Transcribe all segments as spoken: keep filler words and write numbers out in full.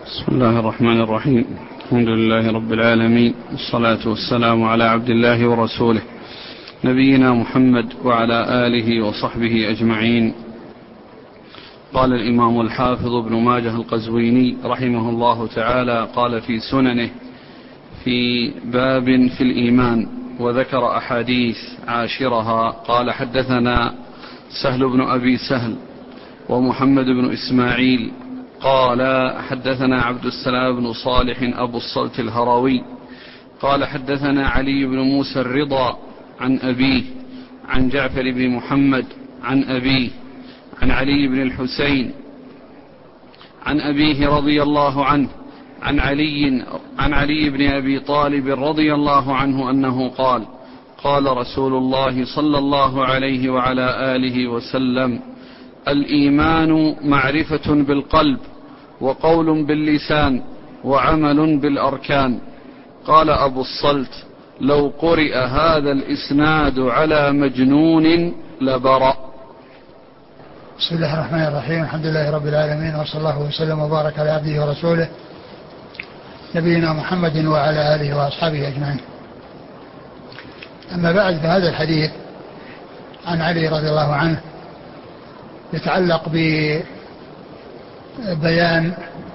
بسم الله الرحمن الرحيم. الحمد لله رب العالمين، والصلاة والسلام على عبد الله ورسوله نبينا محمد وعلى آله وصحبه أجمعين. قال الإمام الحافظ ابن ماجه القزويني رحمه الله تعالى قال في سننه في باب في الإيمان، وذكر أحاديث عاشرها. قال حدثنا سهل بن أبي سهل ومحمد بن إسماعيل قال حدثنا عبد السلام بن صالح أبو الصلت الهروي قال حدثنا علي بن موسى الرضا عن أبيه عن جعفر بن محمد عن أبيه عن علي بن الحسين عن أبيه رضي الله عنه عن علي عن علي بن أبي طالب رضي الله عنه أنه قال قال رسول الله صلى الله عليه وعلى آله وسلم: الإيمان معرفة بالقلب، وقول باللسان، وعمل بالأركان. قال أبو الصلت: لو قرئ هذا الإسناد على مجنون لبرأ. بسم الله الرحمن الرحيم. الحمد لله رب العالمين، وصلى الله وسلم وبارك على عبده ورسوله نبينا محمد وعلى آله وأصحابه أجمعين. أما بعد، فهذا الحديث عن علي رضي الله عنه يتعلق ببيان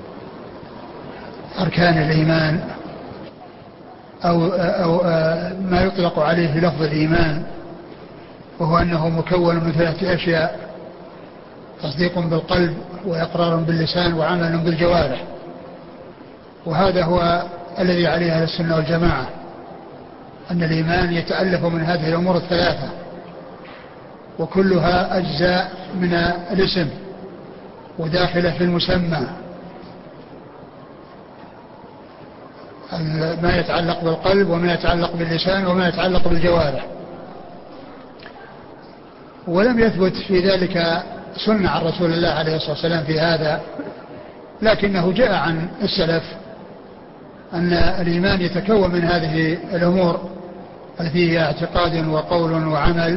أركان الإيمان، أو, أو ما يطلق عليه في لفظ الإيمان، وهو أنه مكون من ثلاثة أشياء: تصديق بالقلب، وإقرار باللسان، وعمل بالجوارح. وهذا هو الذي عليه أهل السنة والجماعة، أن الإيمان يتألف من هذه الأمور الثلاثة، وكلها أجزاء من الاسم وداخلة في المسمى، ما يتعلق بالقلب، وما يتعلق باللسان، وما يتعلق بالجوارح. ولم يثبت في ذلك سنة عن رسول الله عليه الصلاة والسلام في هذا، لكنه جاء عن السلف أن الإيمان يتكون من هذه الأمور التي هي اعتقاد وقول وعمل.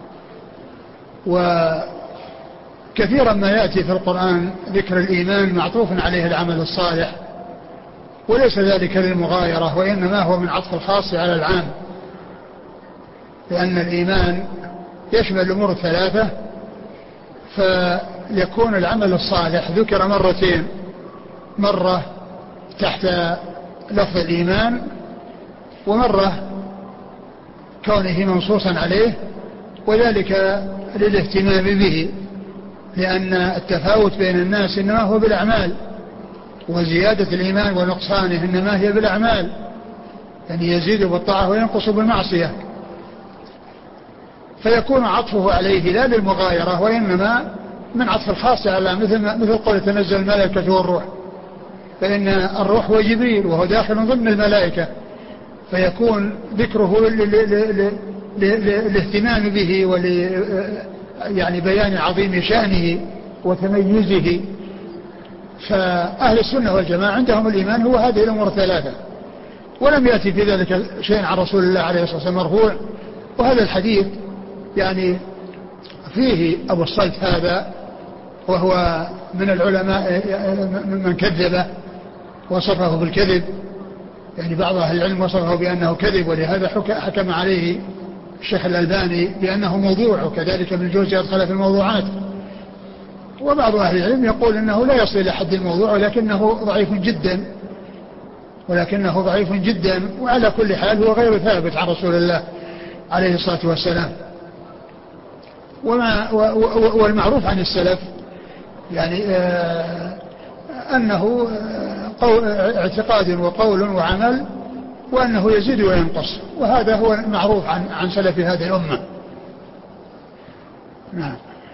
وكثيرا ما يأتي في القرآن ذكر الإيمان معطوف عليه العمل الصالح، وليس ذلك للمغايرة، وإنما هو من عطف الخاص على العام، لأن الإيمان يشمل الأمور الثلاثة، فيكون العمل الصالح ذكر مرتين: مرة تحت لفظ الإيمان، ومرة كونه منصوصا عليه، وذلك للاهتمام به، لأن التفاوت بين الناس إنما هو بالأعمال، وزيادة الإيمان ونقصانه إنما هي بالأعمال، يعني يزيد بالطاعة وينقص بالمعصية. فيكون عطفه عليه لا للمغايرة، وإنما من عطف الخاص على مثل, مثل قول تنزل الملائكة والروح، فإن الروح هو جبريل وهو داخل ضمن الملائكة، فيكون ذكره للاهتمام به ول يعني بيان عظيم شأنه وتميزه. فأهل السنة والجماعة عندهم الإيمان هو هذه الأمور الثلاثة، ولم يأتي في ذلك شيء عن رسول الله عليه الصلاة والسلام مرفوع. وهذا الحديث يعني فيه أبو الصلت هذا، وهو من العلماء من كذب وصفه بالكذب، يعني بعض أهل العلم وصفه بأنه كذب، ولهذا حكم عليه الشيخ الألباني بأنه موضوع، وكذلك ابن الجوزي أدخل في الموضوعات. وبعض أهل العلم يقول أنه لا يصل إلى حد الموضوع، ولكنه ضعيف جدا ولكنه ضعيف جدا وعلى كل حال هو غير ثابت عن رسول الله عليه الصلاة والسلام. وما والمعروف عن السلف يعني آه أنه اعتقاد وقول وعمل، وأنه يزيد وينقص، وهذا هو المعروف عن عن سلف هذه الأمة. نعم.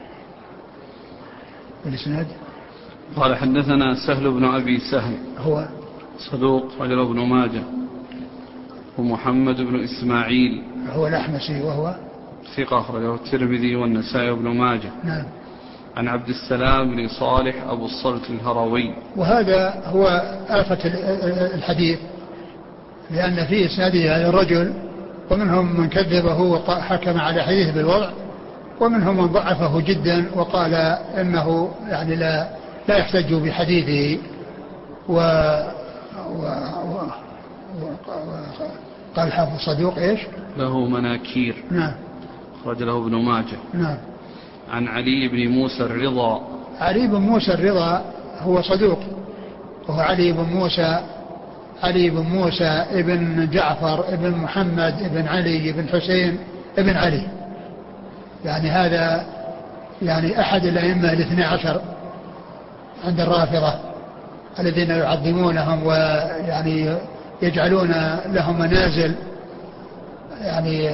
الإسناد قال حدثنا سهل بن أبي سهل، هو صدوق رجل ابن ماجه، ومحمد بن إسماعيل هو الأحمسي وهو ثقة أخرجه الترمذي والنسائي وابن ماجه. نعم. عن عبد السلام بن صالح أبو الصلت الهروي. وهذا هو آفة الحديث، لأن فيه إسناده هذا الرجل، ومنهم من كذبه وحكم على حديث بالوضع، ومنهم من ضعفه جدا وقال إنه يعني لا لا يحتج بحديثه. و, و... و... و... قال حافظ صدوق إيش له مناكير. نعم. أخرج له ابن ماجه. نعم. عن علي بن موسى الرضا. علي بن موسى الرضا هو صدوق، وهو علي بن موسى علي بن موسى ابن جعفر ابن محمد ابن علي ابن حسين ابن علي، يعني هذا يعني أحد الأئمة الاثنى عشر عند الرافضة الذين يعظمونهم ويعني يجعلون لهم منازل يعني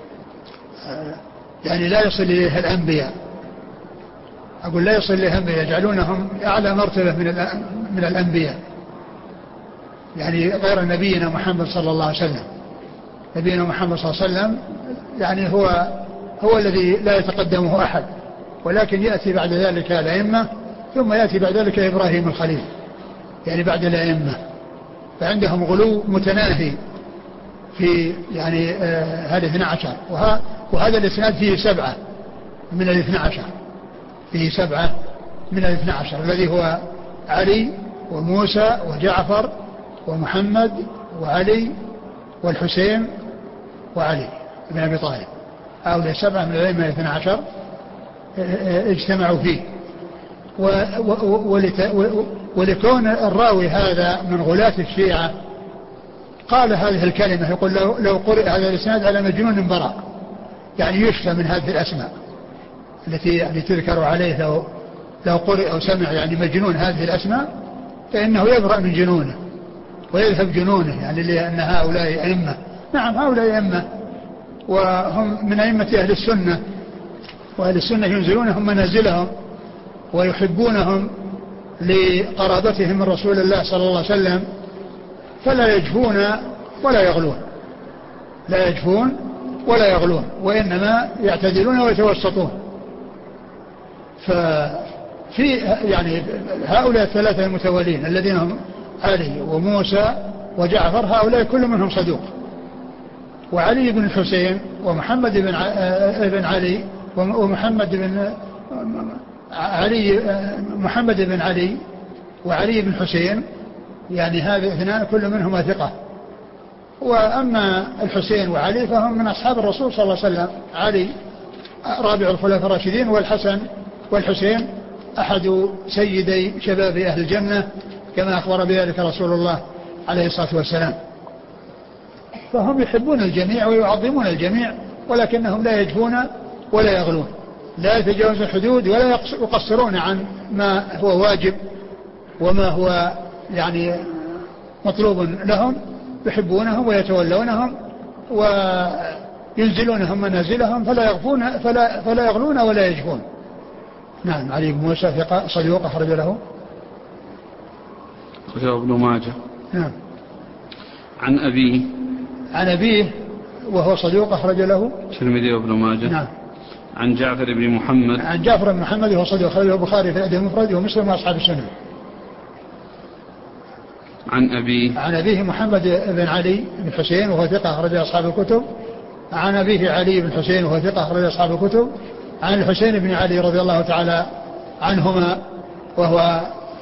يعني لا يصل إليها الأنبياء. أقول لا يصل إليها الأنبياء، يجعلونهم أعلى مرتبة من من الأنبياء، يعني غير نبينا محمد صلى الله عليه وسلم. نبينا محمد صلى الله عليه وسلم يعني هو هو الذي لا يتقدمه أحد، ولكن يأتي بعد ذلك الأئمة، ثم يأتي بعد ذلك إبراهيم الخليل، يعني بعد الأئمة. فعندهم غلو متناهي في يعني آه هذا الاثنى عشر، وهذا الإسناد فيه سبعة من الاثنى عشر، فيه سبعة من الاثنى عشر الذي هو علي وموسى وجعفر ومحمد وعلي والحسين وعلي بن أبي طالب. هؤلاء سبعة من الأئمة الاثنى عشر اجتمعوا فيه. ولكون الراوي هذا من غلاة الشيعة قال هذه الكلمة، يقول لو, لو قرئ هذا الإسناد على مجنون براء، يعني يشفى من هذه الأسماء التي يعني تذكر عليه، لو, لو قرئ أو سمع يعني مجنون هذه الأسماء فإنه يبرأ من جنونه ويذهب جنونه، يعني لأن هؤلاء أئمة. نعم هؤلاء أئمة، وهم من أئمة أهل السنة، وأهل السنة ينزلونهم منازلهم ويحبونهم لقرابتهم من رسول الله صلى الله عليه وسلم، فلا يجفون ولا يغلون، لا يجفون ولا يغلون، وإنما يعتدلون ويتوسطون. ففي يعني هؤلاء الثلاثة المتوالين الذين هم علي وموسى وجعفر، هؤلاء كل منهم صدوق. وعلي بن الحسين ومحمد بن ابن علي ومحمد بن علي محمد بن علي وعلي بن حسين، يعني هذا اثنان كل منهما ثقة. وأما الحسين وعلي فهم من أصحاب الرسول صلى الله عليه وسلم. علي رابع الخلفاء الراشدين، والحسن والحسين أحد سيدي شباب أهل الجنة كما أخبر بذلك رسول الله عليه الصلاة والسلام. فهم يحبون الجميع ويعظمون الجميع، ولكنهم لا يجفون ولا يغلون، لا يتجاوز الحدود ولا يقصرون عن ما هو واجب وما هو يعني مطلوب لهم. يحبونهم ويتولونهم وينزلونهم منازلهم، فلا يغفون فلا, فلا يغلون ولا يجفون. نعم. علي بن موسى ثقة صدوق أخرج له أخرجه ابن ماجه. نعم. عن أبيه عن أبيه وهو صدوق أخرج له الترمذي وابن ماجه. نعم. عن جعفر بن محمد عن جعفر بن محمد وهو صدوق أخرجه البخاري في الأدب المفرد ومسلم وأصحاب السنن. عن أبيه عن أبيه محمد بن علي بن حسين وهو ثقة أخرج أصحاب الكتب. عن أبيه علي بن حسين وهو ثقة أخرج أصحاب الكتب. عن الحسين بن علي رضي الله تعالى عنهما، وهو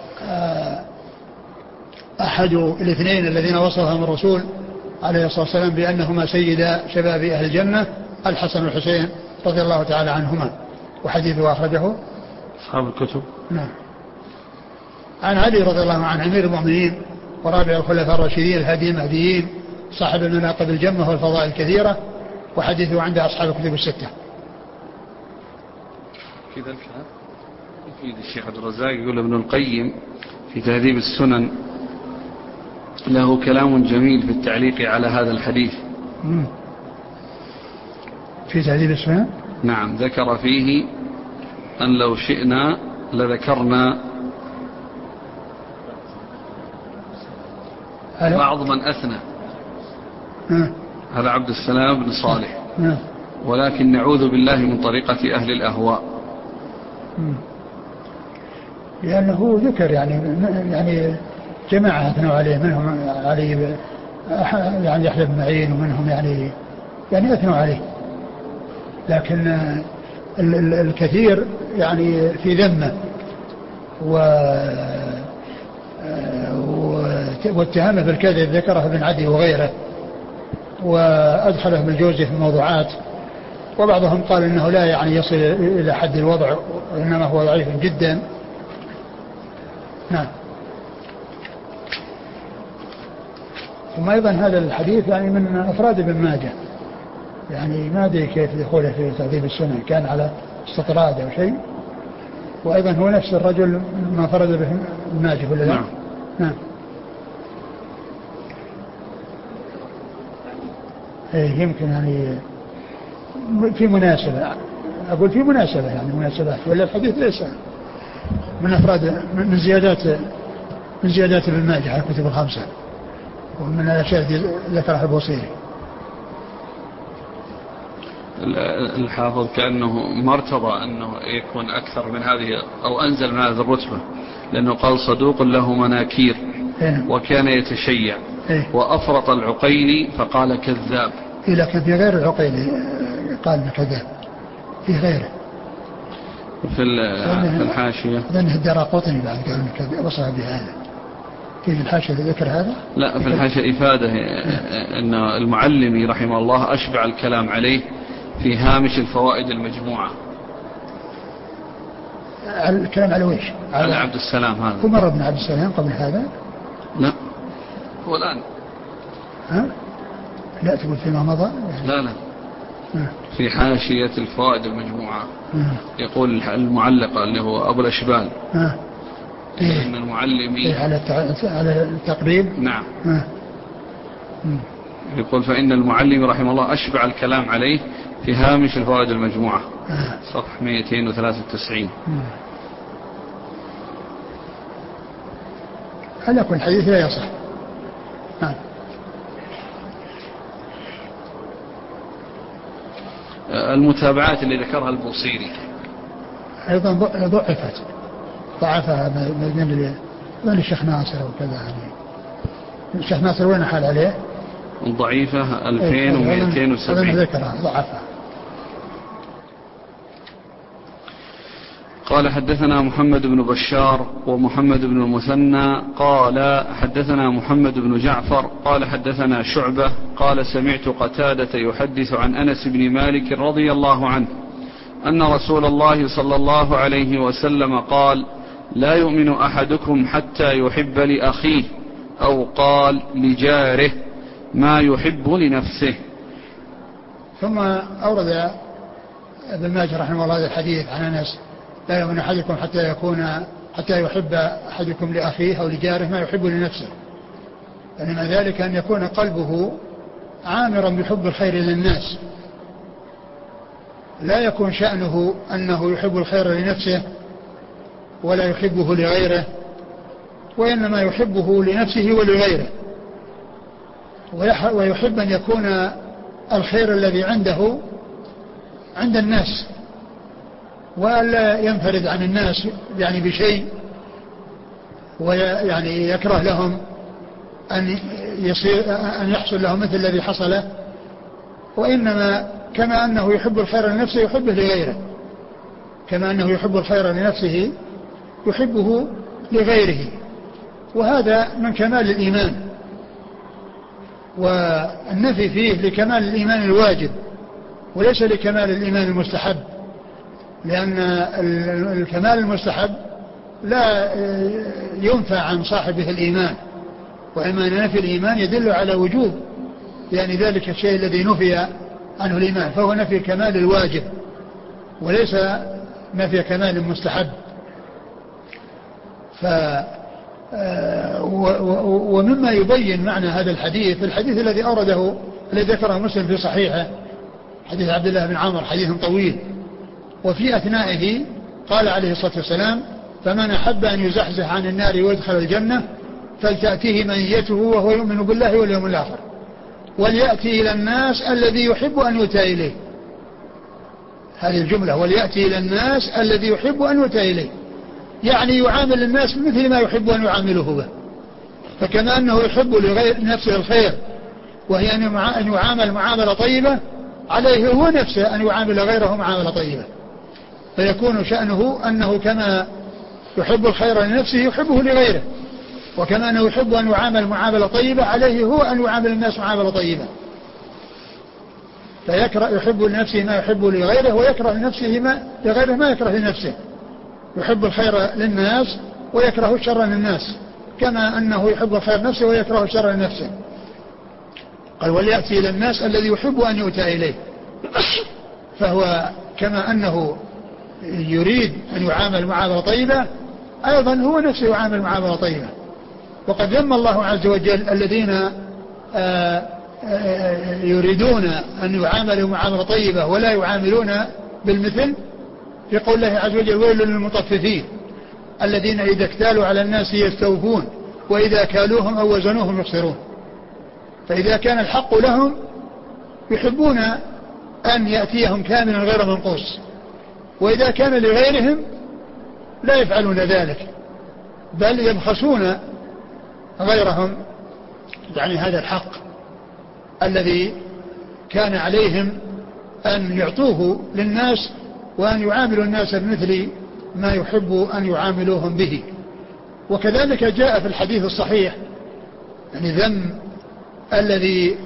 أحد الاثنين الذين وصفهم الرسول عليه الصلاة والسلام بأنهما سيدا شباب أهل الجنة، الحسن والحسين رضي الله تعالى عنهما، وحديثه أخرجه أصحاب الكتب. نعم. عن علي رضي الله عنه أمير المؤمنين ورابع الخلفاء الراشدين الهادي المهديين صاحب المناقب الجمة والفضائل الكثيرة، وحديثه عند أصحاب الكتب الستة. كذا في الشيخ عبد الرزاق يقول ابن القيم في تهذيب السنن له كلام جميل في التعليق على هذا الحديث. مم. في تهذيب السنن نعم ذكر فيه أن لو شئنا لذكرنا بعض من أثنى. مم. هذا عبد السلام بن صالح. مم. ولكن نعوذ بالله من طريقة أهل الأهواء. مم. لأنه ذكر يعني يعني جماعة أثنوا عليه، منهم علي يعني يحيى بن معين، ومنهم يعني يعني أثنوا عليه، لكن الكثير يعني في ذمه و واتهامه بالكذب ذكره ابن عدي وغيره، وأدخله ابن الجوزي في الموضوعات، وبعضهم قال إنه لا يعني يصل إلى حد الوضع، وإنما هو ضعيف جدا. نعم. ثم أيضا هذا الحديث يعني من أفراد ابن ماجه، يعني ما أدري كيف دخوله في تهذيب السنن، كان على استطراد أو شيء. وأيضا هو نفس الرجل ما فرد به ابن ماجه ولا لا؟ نعم. نعم. إيه يمكن يعني في مناسبة، أقول في مناسبة يعني مناسبات، ولا الحديث ليس من أفراد من زيادات من زيادات ابن ماجه على الكتب الخمسة، ومن الأشياء التي ذكرها البوصيري. الحافظ كأنه مرتضى أنه يكون أكثر من هذه أو أنزل من هذه الرتبة، لأنه قال صدوق له مناكير وكان يتشيع، وأفرط العقيلي فقال كذاب. لكن في غير العقيلي قال كذاب في غيره، في الحاشية لأنه الدراقطني بعد قال كذاب وصل بهذا. في الحاشية ذكر هذا؟ لا، في الحاشية إفادة أن المعلمي رحمه الله أشبع الكلام عليه في هامش الفوائد المجموعة. الكلام على ويش؟ على عبد السلام هذا. هو مر ابن عبد السلام قبل هذا؟ لا، هو الآن. ها؟ لا تقول فيما مضى؟ لا لا، في حاشية الفوائد المجموعة يقول المعلقة اللي هو أبو الأشبال إن المعلمي على على التقريب. نعم. يقول فإن المعلم رحمه الله أشبع الكلام عليه في هامش الفوائد المجموعة صفحة مئتين وثلاثة وتسعين. هل يكون الحديث لا يصح؟ نعم. المتابعات اللي ذكرها البوصيري أيضا ضعفت، ضعفها من من الشيخ ناصر وكذا. يعني الشيخ ناصر وين حال عليه؟ ضعيفة ألفين ومئتين وسبعين. ذكرها ضعفها. قال حدثنا محمد بن بشار ومحمد بن المثنى قال حدثنا محمد بن جعفر قال حدثنا شعبة قال سمعت قتادة يحدث عن أنس بن مالك رضي الله عنه أن رسول الله صلى الله عليه وسلم قال لا يؤمن أحدكم حتى يحب لأخيه أو قال لجاره ما يحب لنفسه. ثم أورد ابن ماجه رحمه الله هذا الحديث عن أنس لا يؤمن أحدكم حتى يكون حتى يحب أحدكم لأخيه أو لجاره ما يحب لنفسه، يعني مع ذلك أن يكون قلبه عامرا بحب الخير للناس، لا يكون شأنه أنه يحب الخير لنفسه ولا يحبه لغيره، وإنما يحبه لنفسه ولغيره، ويحب أن يكون الخير الذي عنده عند الناس، ولا ينفرد عن الناس يعني بشيء، ويعني يكره لهم أن يصير أن يحصل لهم مثل الذي حصل له، وإنما كما أنه يحب الخير لنفسه يحبه لغيره، كما أنه يحب الخير لنفسه يحبه لغيره، وهذا من كمال الإيمان، والنفي فيه لكمال الإيمان الواجب وليس لكمال الإيمان المستحب، لأن الكمال المستحب لا ينفع عن صاحبه الإيمان، وإما أن نفي الإيمان يدل على وجوب يعني ذلك الشيء الذي نفي عنه الإيمان، فهو نفي كمال الواجب وليس نفي كمال المستحب. ف ومما يبين معنى هذا الحديث الحديث الذي أورده الذي ذكره مسلم في صحيحه حديث عبد الله بن عمر، حديث طويل، وفي أثنائه قال عليه الصلاة والسلام فمن أحب أن يزحزح عن النار ويدخل الجنة فلتأتيه منيته وهو يؤمن بالله واليوم الآخر وليأتي إلى الناس الذي يحب أن يؤتى إليه. هذه الجملة وليأتي إلى الناس الذي يحب أن يؤتى إليه، يعني يعامل الناس مثل ما يحب أن يعامله به، فكما أنه يحب لغير نفسه الخير وهي أن يعامل معاملة طيبة، عليه هو نفسه أن يعامل غيره معاملة طيبة، فيكون شأنه أنه كما يحب الخير لنفسه يحبه لغيره، وكما أنه يحب أن يعامل معاملة طيبة عليه هو أن يعامل الناس معاملة طيبة. فيكره يحب لنفسه ما يحب لغيره ويكره لنفسه ما لغيره ما يكره لنفسه. يحب الخير للناس ويكره الشر للناس كما أنه يحب الخير لنفسه ويكره الشر لنفسه. قال وليأتي إلى الناس الذي يحب أن يؤتى إليه. فهو كما أنه يريد أن يعامل معاملة طيبة أيضا هو نفسه يعامل معاملة طيبة. وقد ذم الله عز وجل الذين آآ آآ يريدون أن يعاملوا معاملة طيبة ولا يعاملون بالمثل في قول الله عز وجل ويل للمطففين الذين إذا اكتالوا على الناس يستوفون وإذا كالوهم أو وزنوهم يخسرون. فإذا كان الحق لهم يحبون أن يأتيهم كاملا غير منقوص، وإذا كان لغيرهم لا يفعلون ذلك بل يبخسون غيرهم يعني هذا الحق الذي كان عليهم أن يعطوه للناس وأن يعاملوا الناس بمثل ما يحب أن يعاملوهم به. وكذلك جاء في الحديث الصحيح يعني ذم الذي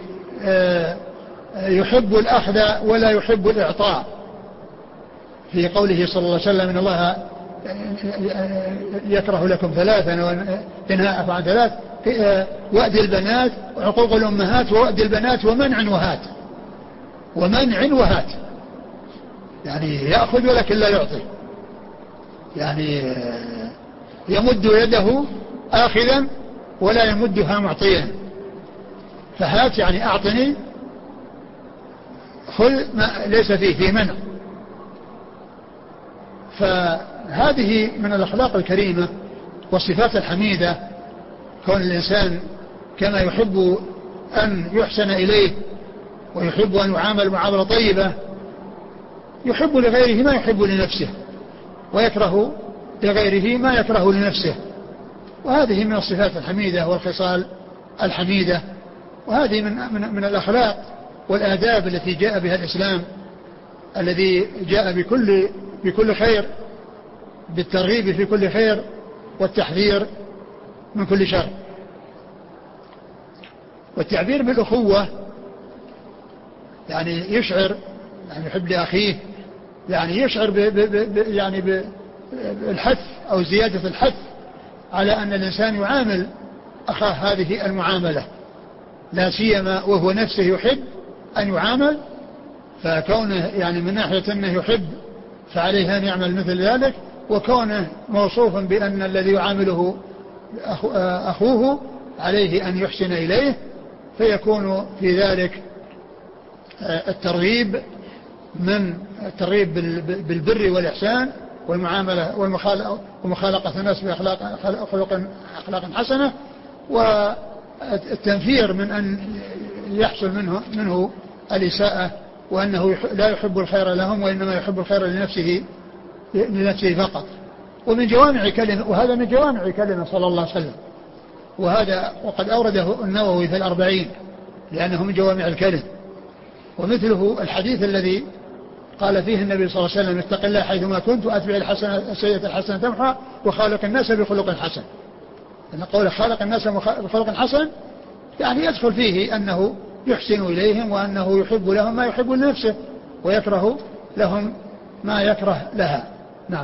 يحب الأخذ ولا يحب الإعطاء في قوله صلى الله عليه وسلم إن الله يكره لكم ثلاثا وينهاكم عن ثلاث وأد البنات وعقوق الأمهات ووأد البنات ومنع وهات. ومنع وهات يعني يأخذ ولكن لا يعطي، يعني يمد يده آخذا ولا يمدها معطيا. فهات يعني أعطني، خذ ما ليس فيه فيه منع. فهذه من الأخلاق الكريمة والصفات الحميدة كون الإنسان كما يحب أن يحسن إليه ويحب أن يعامل معاملة طيبة يحب لغيره ما يحب لنفسه ويكره لغيره ما يكره لنفسه. وهذه من الصفات الحميدة والخصال الحميدة، وهذه من, من, من الأخلاق والآداب التي جاء بها الإسلام الذي جاء بكل, بكل خير، بالترغيب في كل خير والتحذير من كل شر. والتعبير بالأخوة يعني يشعر يعني يحب لأخيه يعني يشعر ب ب ب يعني بالحث أو زيادة الحث على أن الإنسان يعامل أخاه هذه المعاملة، لا سيما وهو نفسه يحب أن يعامل. فكونه يعني من ناحية أنه يحب فعليه أن يعمل مثل ذلك، وكونه موصوفا بأن الذي يعامله أخوه عليه أن يحسن إليه، فيكون في ذلك الترغيب من الترغيب بالبر والإحسان والمعاملة ومخالقة الناس بأخلاق خلق أخلاق حسنة، والتنفير من أن يحصل منه منه الإساءة، وأنه لا يحب الخير لهم وإنما يحب الخير لنفسه لنفسه فقط. ومن جوامع كلمة، وهذا من جوامع كلمة صلى الله عليه وسلم، وهذا وقد أورده النووي في الأربعين لأنه من جوامع الكلم. ومثله الحديث الذي قال فيه النبي صلى الله عليه وسلم اتق الله حيثما كنت وأتبع الحسنة السيئة الحسنة تمحى وخالق الناس بخلق حسن. أن قول خالق الناس بخلق حسن يعني يدخل فيه أنه يحسن إليهم وأنه يحب لهم ما يحب لنفسه ويكره لهم ما يكره لها. نعم.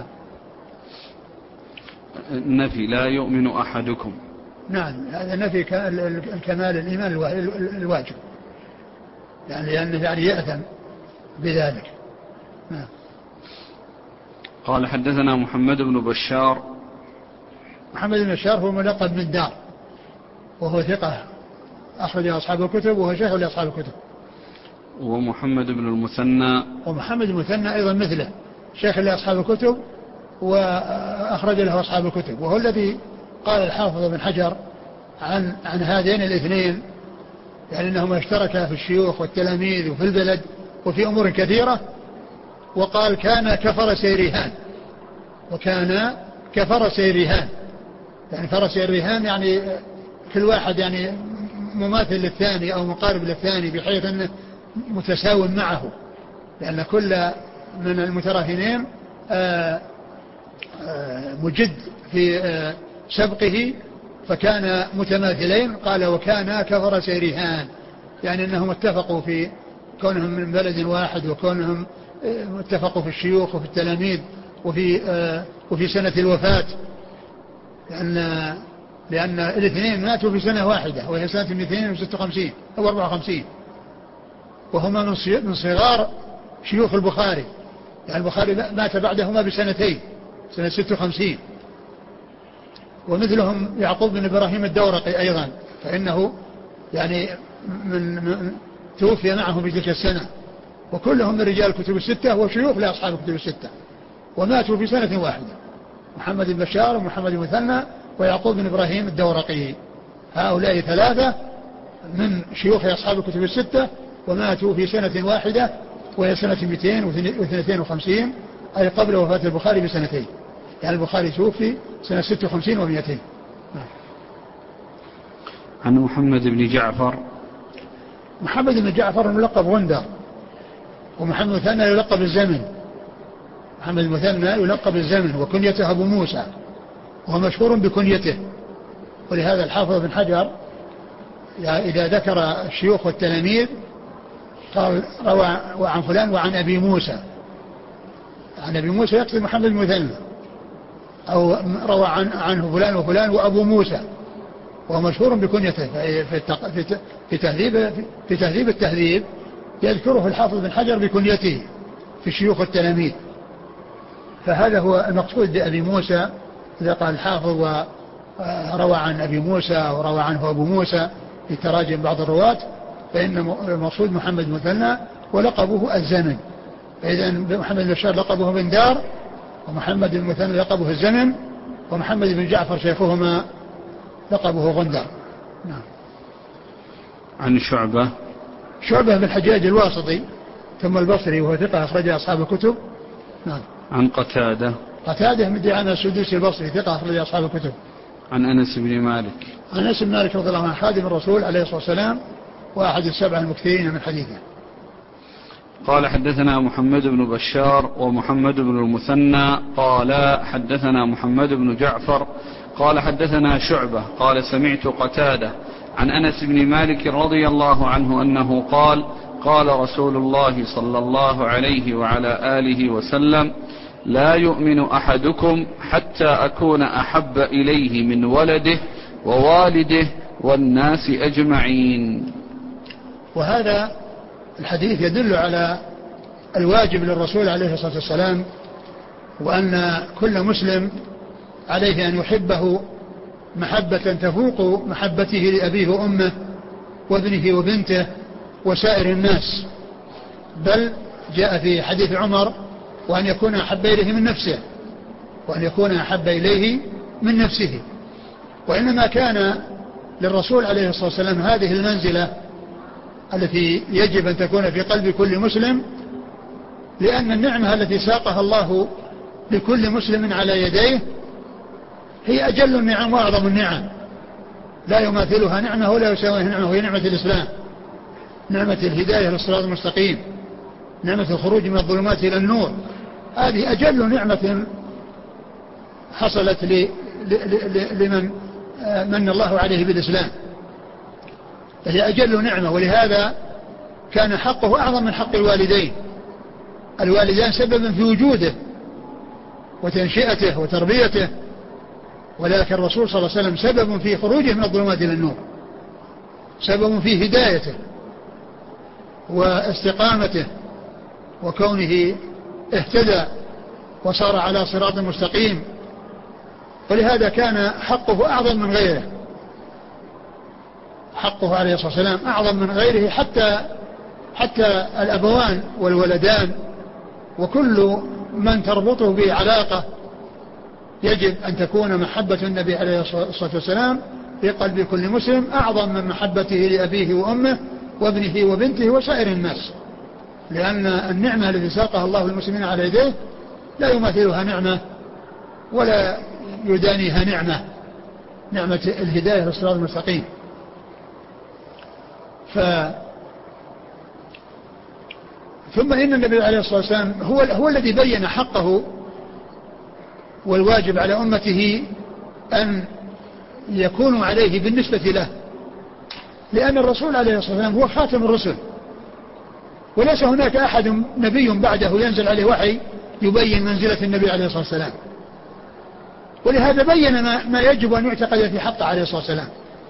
النفي لا يؤمن أحدكم. نعم هذا نفي الكمال الإيمان الواجب يعني لأنه يعني يأثم بذلك. نعم. قال حدثنا محمد بن بشار. محمد بن بشار هو ملقب من دار وهو ثقة أخرج أصحاب الكتب وهو شيخ لأصحاب الكتب. ومحمد بن المثنى. ومحمد المثنى أيضا مثله شيخ لأصحاب الكتب وأخرج له أصحاب الكتب، وهو الذي قال الحافظ بن حجر عن عن هذين الاثنين يعني أنهما اشتركا في الشيوخ والتلاميذ وفي البلد وفي أمور كثيرة، وقال كان كفرس الرهان، وكان كفرس الرهان يعني فرس الرهان يعني كل واحد يعني مماثل للثاني أو مقارب للثاني بحيث أنه متساوي معه، لأن كل من المتراهنين مجد في سبقه فكان متماثلين. قال وكانا كفرسي رهان، يعني أنهم اتفقوا في كونهم من بلد واحد، وكونهم اتفقوا في الشيوخ وفي التلاميذ وفي وفي سنة الوفاة، لأن لأن الاثنين ماتوا في سنة واحدة وهي سنة اثنين وستة وخمسين أو أربعة وخمسين، وهما من صغار شيوخ البخاري، يعني البخاري مات بعدهما بسنتين سنة ستة وخمسين. ومثلهم يعقوب بن إبراهيم الدورقي أيضا، فإنه يعني من, من توفي معهم في تلك السنة، وكلهم من رجال الكتب الستة وشيوخ لأصحاب الكتب الستة، وماتوا في سنة واحدة، محمد بن بشار ومحمد بن مثنى ويعقوب بن إبراهيم الدورقي. هؤلاء ثلاثة من شيوخ أصحاب الكتب الستة وماتوا في سنة واحدة وهي سنة مئتين واثنين وخمسين، أي قبل وفاة البخاري بسنتين، يعني البخاري توفي سنة ستة وخمسين ومئتين. عن محمد بن جعفر. محمد بن جعفر ملقب غندر، ومحمد مثنى يلقب الزمن. محمد المثنى يلقب الزمن وكنيته أبو موسى، وهو مشهور بكنيته. ولهذا الحافظ بن حجر إذا ذكر الشيوخ والتلاميذ قال روى عن فلان وعن أبي موسى، عن أبي موسى يقصد محمد المثنى، أو روى عن عنه فلان وفلان وأبو موسى، وهو مشهور بكنيته. في تهذيب في تهذيب التهذيب يذكره الحافظ بن حجر بكنيته في الشيوخ والتلاميذ. فهذا هو المقصود بأبي موسى إذا قال الحافظ وروى عن أبي موسى وروى عنه أبو موسى في تراجم بعض الرواة، فإن المقصود محمد مثنى ولقبه الزمن. فإذا محمد بن بشار لقبه بن دار، ومحمد المثنى لقبه الزمن، ومحمد بن جعفر شيخهما لقبه غندر. نعم. عن شعبة. شعبة بن الحجاج الواسطي ثم البصري، وهو ثقة أخرج أصحاب الكتب. نعم. عن قتادة. قتادة من دعامة السدوسي البصري ثقة أخرج أصحاب الكتب. عن أنس بن مالك. عن أنس بن مالك رضي الله عنه خادم الرسول عليه الصلاة والسلام وأحد السبع المكثرين من حديثه. قال حدثنا محمد بن بشار ومحمد بن المثنى قال حدثنا محمد بن جعفر قال حدثنا شعبة قال سمعت قتادة عن أنس بن مالك رضي الله عنه أنه قال قال رسول الله صلى الله عليه وعلى آله وسلم لا يؤمن أحدكم حتى أكون أحب إليه من ولده ووالده والناس أجمعين. وهذا الحديث يدل على الواجب للرسول عليه الصلاة والسلام، وأن كل مسلم عليه أن يحبه محبة تفوق محبته لأبيه وأمه وابنه وبنته وسائر الناس، بل جاء في حديث عمر وأن يكون أحب إليه من نفسه، وأن يكون أحب إليه من نفسه. وإنما كان للرسول عليه الصلاة والسلام هذه المنزلة التي يجب أن تكون في قلب كل مسلم، لأن النعمة التي ساقها الله لكل مسلم على يديه هي أجل النعم وأعظم النعم، لا يماثلها نعمة ولا يساويها نعمة، وهي نعمة الإسلام، نعمة الهداية للصراط المستقيم، نعمة الخروج من الظلمات إلى النور. هذه أجل نعمة حصلت ل... ل... ل... لمن من الله عليه بالإسلام، فهي أجل نعمة. ولهذا كان حقه أعظم من حق الوالدين. الوالدان سببا في وجوده وتنشئته وتربيته، ولكن الرسول صلى الله عليه وسلم سبب في خروجه من الظلمات إلى النور، سبب في هدايته واستقامته وكونه اهتدى وصار على صراط مستقيم. ولهذا كان حقه أعظم من غيره، حقه عليه الصلاة والسلام أعظم من غيره، حتى حتى الأبوان والولدان وكل من تربطه به علاقة يجب أن تكون محبة النبي عليه الصلاة والسلام في قلب كل مسلم أعظم من محبته لأبيه وأمه وابنه وبنته وسائر الناس، لأن النعمة التي ساقها الله للمسلمين على يديه لا يماثلها نعمة ولا يدانيها نعمة، نعمة الهداية للصراط المستقيم. ف ثم إن النبي عليه الصلاة والسلام هو, هو الذي بين حقه، والواجب على أمته أن يكون عليه بالنسبة له، لأن الرسول عليه الصلاة والسلام هو خاتم الرسل، وليس هناك أحد نبي بعده ينزل عليه وحي يبين منزلة النبي عليه الصلاة والسلام، ولهذا بين ما, ما يجب أن يعتقد في حقه عليه الصلاة والسلام،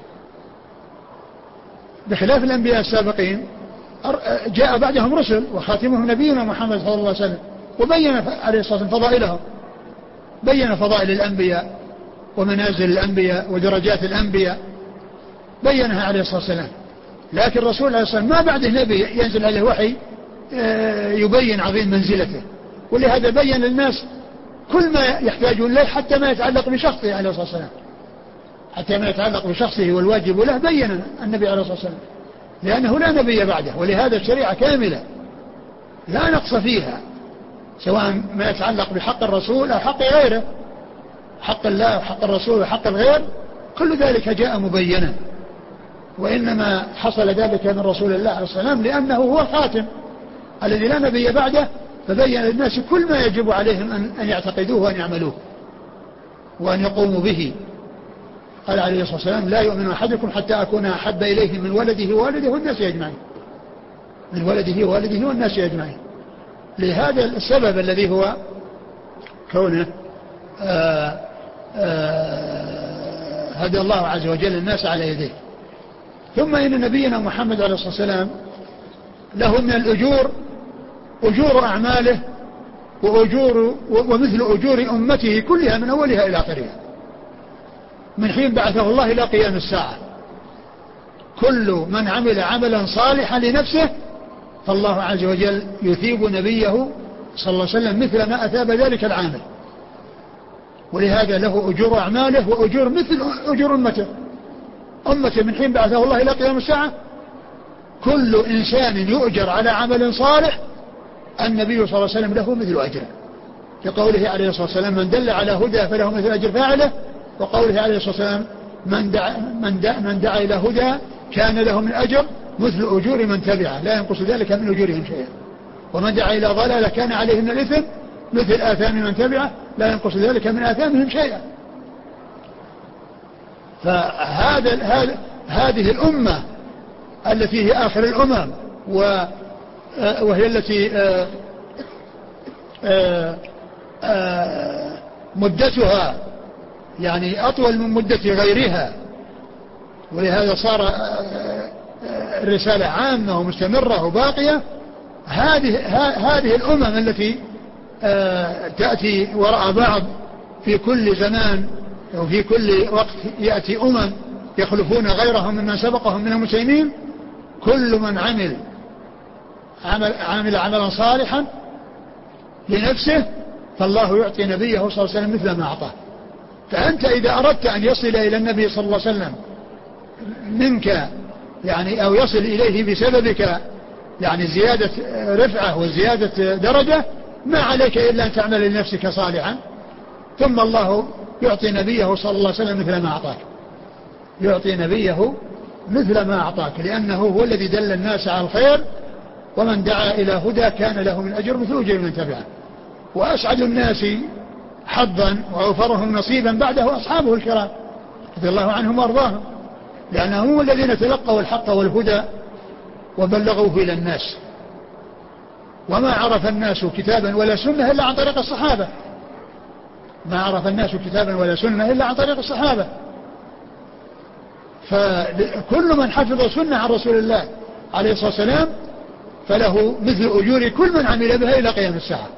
بخلاف الأنبياء السابقين جاء بعدهم رسل وخاتمهم نبينا محمد صلى الله عليه وسلم، وبين عليه الصلاة والسلام فضائلهم، بين فضائل الأنبياء ومنازل الأنبياء ودرجات الأنبياء بينها عليه الصلاة والسلام. لكن الرسول عليه الصلاة والسلام ما بعده نبي ينزل عليه وحي يبين عظيم منزلته، ولهذا بين للناس كل ما يحتاجون له حتى ما يتعلق بشخصه عليه الصلاة والسلام، حتى ما يتعلق بشخصه والواجب له بين النبي عليه الصلاة والسلام، لأنه لا نبي بعده، ولهذا الشريعة كاملة لا نقص فيها، سواء ما يتعلق بحق الرسول أو حق غيره، حق الله وحق الرسول وحق الغير، كل ذلك جاء مبينا. وإنما حصل ذلك من رسول الله عليه الصلاة والسلام لأنه هو الخاتم الذي لا نبي بعده، فبين للناس كل ما يجب عليهم أن يعتقدوه وأن يعملوه وأن يقوموا به. قال عليه الصلاة والسلام: لا يؤمن أحدكم حتى أكون أحب إليه من ولده ووالده والناس أجمعين، من ولده ووالده والناس أجمعين. لهذا السبب الذي هو كونه آآ آآ هدى الله عز وجل الناس على يديه. ثم إن نبينا محمد عليه الصلاة والسلام له من الأجور أجور أعماله وأجور ومثل أجور أمته كلها من أولها إلى آخرها، من حين بعثه الله إلى قيام الساعة. كل من عمل عملا صالحا لنفسه فالله عز وجل يثيب نبيه صلى الله عليه وسلم مثل ما أثاب ذلك العامل، ولهذا له أجور أعماله وأجور مثل أجور أمته. أمته من حين بعثه الله إلى قيام الساعة كل إنسان يؤجر على عمل صالح النبي صلى الله عليه وسلم له مثل أجره، كقوله عليه الصلاة والسلام: من دل على هدى فله مثل أجر فاعله، وقوله عليه الصلاة والسلام: من دعا, من دعا, من دعا إلى هدى كان له من أجر مثل أجور من تبعه لا ينقص ذلك من أجورهم شيئا، ومن دعا إلى ضلالة كان عليه من الإثم مثل آثام من تبعه لا ينقص ذلك من آثامهم شيئا. فهذا هذا هذه الأمة التي هي آخر الأمم وهي التي مدتها يعني أطول من مدة غيرها، ولهذا صار الرسالة عامة ومستمرة وباقية. هذه هذه الأمم التي تأتي وراء بعض في كل زمان وفي كل وقت يأتي أمم يخلفون غيرهم ممن سبقهم من المسلمين، كل من عمل عمل, عمل عملا صالحا لنفسه فالله يعطي نبيه صلى الله عليه وسلم مثل ما أعطاه. فأنت إذا أردت أن يصل إلى النبي صلى الله عليه وسلم منك يعني أو يصل إليه بسببك يعني زيادة رفعة وزيادة درجة، ما عليك إلا أن تعمل لنفسك صالحا، ثم الله يعطي نبيه صلى الله عليه وسلم مثل ما أعطاك، يعطي نبيه مثل ما أعطاك، لأنه هو الذي دل الناس على الخير، ومن دعا إلى هدى كان له من أجر مثل أجر من تبعه. وأسعد الناس حظا وأوفرهم نصيبا بعده أصحابه الكرام رضي الله عنهم وأرضاهم، لأنهم هم الذين تلقوا الحق والهدى وبلغوه إلى الناس، وما عرف الناس كتابا ولا سنة إلا عن طريق الصحابة، ما عرف الناس كتابا ولا سنة إلا عن طريق الصحابة. فكل من حفظ سنة عن رسول الله عليه الصلاة والسلام فله مثل أجور كل من عمل بها إلى قيام الساعة،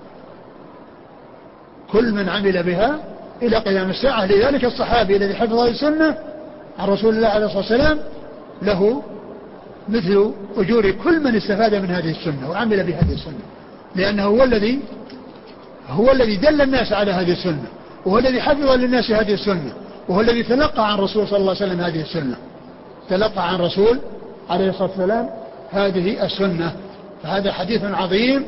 كل من عمل بها إلى قيام الساعة. لذلك الصحابي الذي حفظ السنة عن رسول الله عليه الصلاة والسلام له مثل أجور كل من استفاد من هذه السنة وعمل بهذه السنة، لأنه هو الذي هو الذي دل الناس على هذه السنة، وهو الذي حفظ للناس هذه السنة، وهو الذي تلقى عن رسول صلى الله عليه وسلم هذه السنة، تلقى عن رسول عليه الصلاة والسلام هذه السنة. فهذا حديث عظيم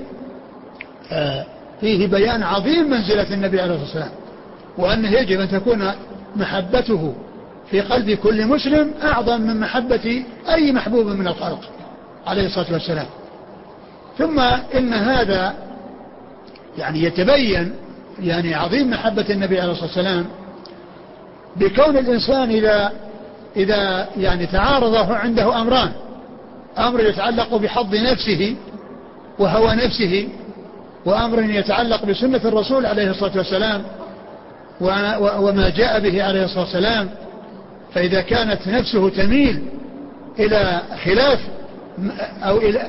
فيه بيان عظيم منزلة النبي عليه الصلاة والسلام، وأنه يجب أن تكون محبته في قلب كل مسلم أعظم من محبة أي محبوب من الخلق عليه الصلاة والسلام. ثم إن هذا يعني يتبين يعني عظيم محبة النبي عليه الصلاة والسلام بكون الإنسان إذا إذا يعني تعارض عنده أمران، أمر يتعلق بحظ نفسه وهوى نفسه، وأمر يتعلق بسنة الرسول عليه الصلاة والسلام وما جاء به عليه الصلاة والسلام، فإذا كانت نفسه تميل إلى خلاف أو إلى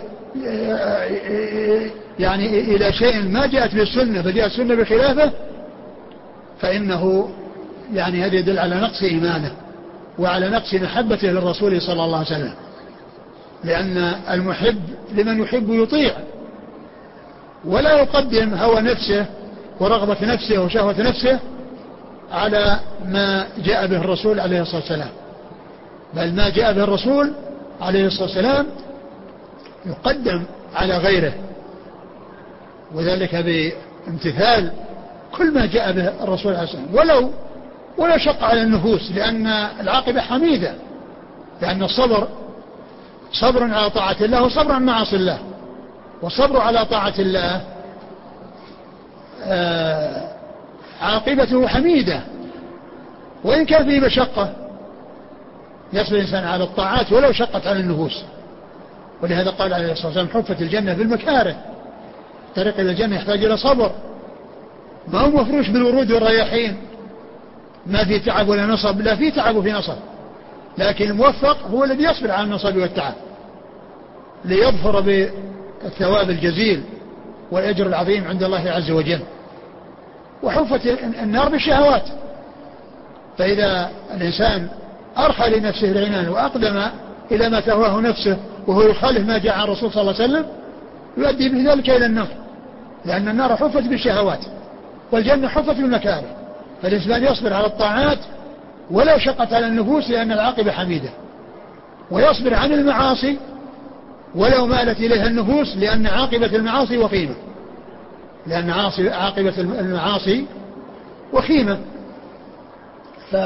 يعني إلى شيء ما جاءت به السنة فجاءت السنة بخلافه، فإنه يعني هذا يدل على نقص إيمانه وعلى نقص محبته للرسول صلى الله عليه وسلم، لأن المحب لمن يحب يطيع ولا يقدم هوى نفسه ورغبة نفسه وشهوة نفسه على ما جاء به الرسول عليه الصلاة والسلام، بل ما جاء به الرسول عليه الصلاة والسلام يقدم على غيره، وذلك بامتثال كل ما جاء به الرسول عليه الصلاة والسلام ولو ولا شق على النفوس، لأن العاقبة حميدة، لأن الصبر صبر على طاعة الله وصبر عن معاصي الله، والصبر على طاعة الله آه عاقبته حميدة، وإن كان فيه مشقة يصبر الإنسان على الطاعات ولو شقت على النفوس. ولهذا قال عليه الصلاة والسلام حفت الجنة بالمكاره، طريق إلى الجنة يحتاج إلى صبر، ما هو مفروش بالورود والرياحين، ما في تعب ولا نصب، لا في تعب وفي نصب، لكن الموفق هو الذي يصبر على النصب والتعب ليظفر بالثواب الجزيل والأجر العظيم عند الله عز وجل. وحفت النار بالشهوات، فإذا الإنسان أرخى لنفسه العنان وأقدم إلى ما تهواه نفسه وهو يخالف ما جاء عن الرسول صلى الله عليه وسلم يؤدي بذلك إلى النار، لأن النار حفت بالشهوات والجنة حفت بالمكاره، فالإنسان يصبر على الطاعات ولو شقت على النفوس لأن العاقبة حميدة، ويصبر عن المعاصي ولو مالت إليها النفوس لأن عاقبة المعاصي وخيمة، لأن عاقبة المعاصي وخيمة. ف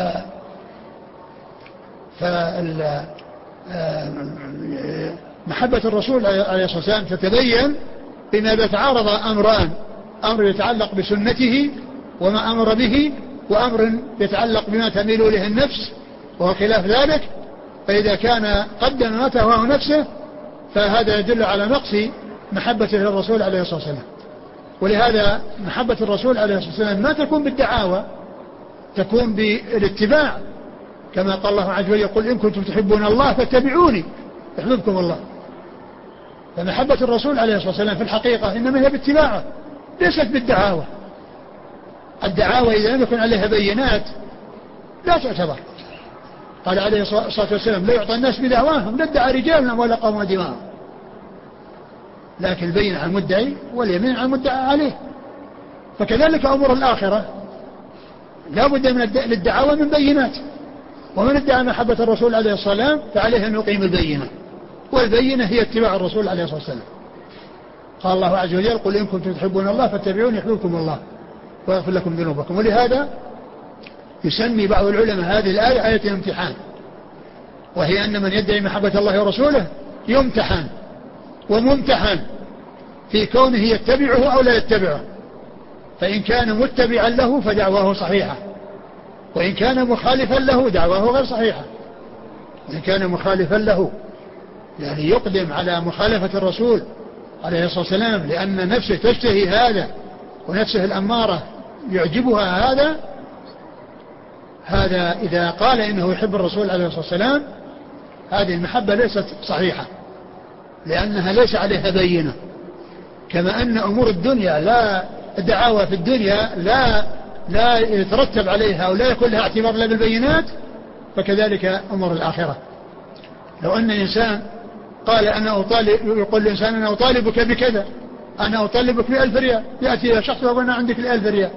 فال محبة الرسول عليه الصلاة والسلام تتبين بما يتعارض أمران، أمر يتعلق بسنته وما أمر به، وأمر يتعلق بما تميل إليه النفس وهو خلاف ذلك، فإذا كان قدم ما تهواه نفسه فهذا يدل على نقص محبته للرسول عليه الصلاة والسلام. ولهذا محبة الرسول عليه الصلاة والسلام ما تكون بالدعاوى، تكون بالاتباع، كما قال الله عز وجل قل إن كنتم تحبون الله فاتبعوني يحببكم الله. فمحبة الرسول عليه الصلاة والسلام في الحقيقة إنما هي باتباعه ليست بالدعاوى. الدعاوى إذا لم يكن عليها بينات لا تعتبر. قال عليه الصلاة والسلام لا يعطى الناس بدعواهم لا ادعى رجال ولا قوم دماء، لكن البين عن المدعي واليمين عن المدعى عليه. فكذلك أمور الآخرة لا بد من الدعاوى من بينات، ومن ادعى محبة الرسول عليه الصلاة والسلام فعليه أن يقيم البينة، والبينة هي اتباع الرسول عليه الصلاة والسلام. قال الله عز وجل قل إن كنتم تحبون الله فاتبعوني يحببكم الله ويغفر لكم ذنوبكم. ولهذا يسمي بعض العلماء هذه الآية آية الامتحان، وهي أن من يدعي محبة الله ورسوله يمتحن وممتحن في كونه يتبعه أو لا يتبعه، فإن كان متبعا له فدعواه صحيحة، وإن كان مخالفا له دعواه غير صحيحة. وإن كان مخالفا له يعني يقدم على مخالفة الرسول عليه الصلاة والسلام لأن نفسه تشتهي هذا ونفسه الأمارة يعجبها هذا، هذا إذا قال إنه يحب الرسول عليه الصلاة والسلام هذه المحبة ليست صحيحة، لأنها ليس عليها بينة. كما أن أمور الدنيا لا الدعاوى في الدنيا لا لا يترتب عليها أو لا يكون لها اعتبار لا بالبينات، فكذلك أمور الآخرة. لو أن إنسان قال أنا أطالب، يقول الإنسان أنا أطالبك بكذا، أنا أطالبك بألف ريال، يأتي إلى شخص وأنا عندك الألف ريال،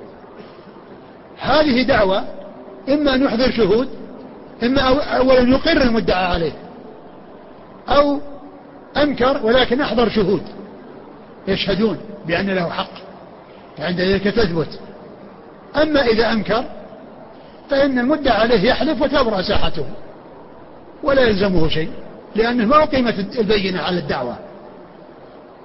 هذه دعوة إما أن يحضر شهود، إما أولا يقر المدعى عليه أو أنكر ولكن أحضر شهود يشهدون بأن له حق، عند ذلك تثبت. أما إذا أنكر فإن المدعى عليه يحلف وتبرأ ساحته ولا يلزمه شيء، لأنه ما قيمة البينة على الدعوة.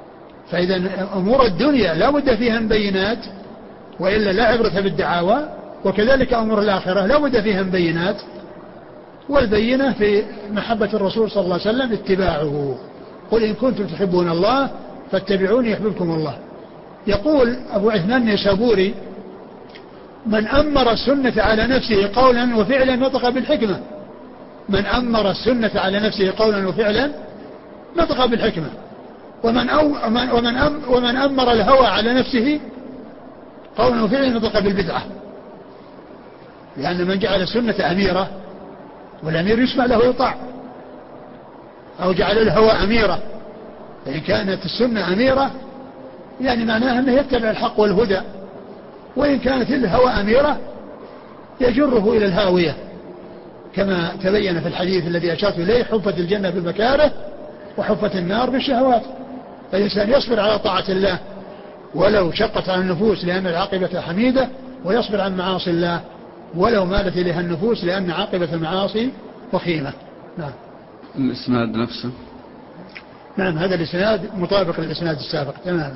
فإذا أمور الدنيا لا بد فيها من بينات، وإلا لا عبرة بالدعاوى، وكذلك أمور الآخرة لا بد فيها من بينات، والبينة في محبة الرسول صلى الله عليه وسلم اتباعه. قل إن كنتم تحبون الله فاتبعوني يحببكم الله. يقول أبو عثمان النيسابوري: من أمر السنة على نفسه قولا وفعلا نطق بالحكمة. من أمر السنة على نفسه قولا وفعلا نطق بالحكمة. ومن, أو ومن, ومن, أم ومن أمر الهوى على نفسه قولا وفعلا نطق بالبدعة. لأن من جعل السنة أميرة، والأمير يسمع له يطاع، أو جعل الهوى أميرة، فإن كانت السنة أميرة يعني معناها أنه يتبع الحق والهدى، وإن كانت الهوى أميرة يجره إلى الهاوية، كما تبين في الحديث الذي أشرت إليه: حفت الجنة بالمكاره وحفت النار بالشهوات. فالإنسان يصبر على طاعة الله ولو شقت على النفوس لأن العاقبة حميدة، ويصبر عن معاصي الله ولو مالت إليها النفوس لأن عاقبة المعاصي وخيمة. نعم. الإسناد نفسه. نعم، هذا الإسناد مطابق للإسناد السابق تماما.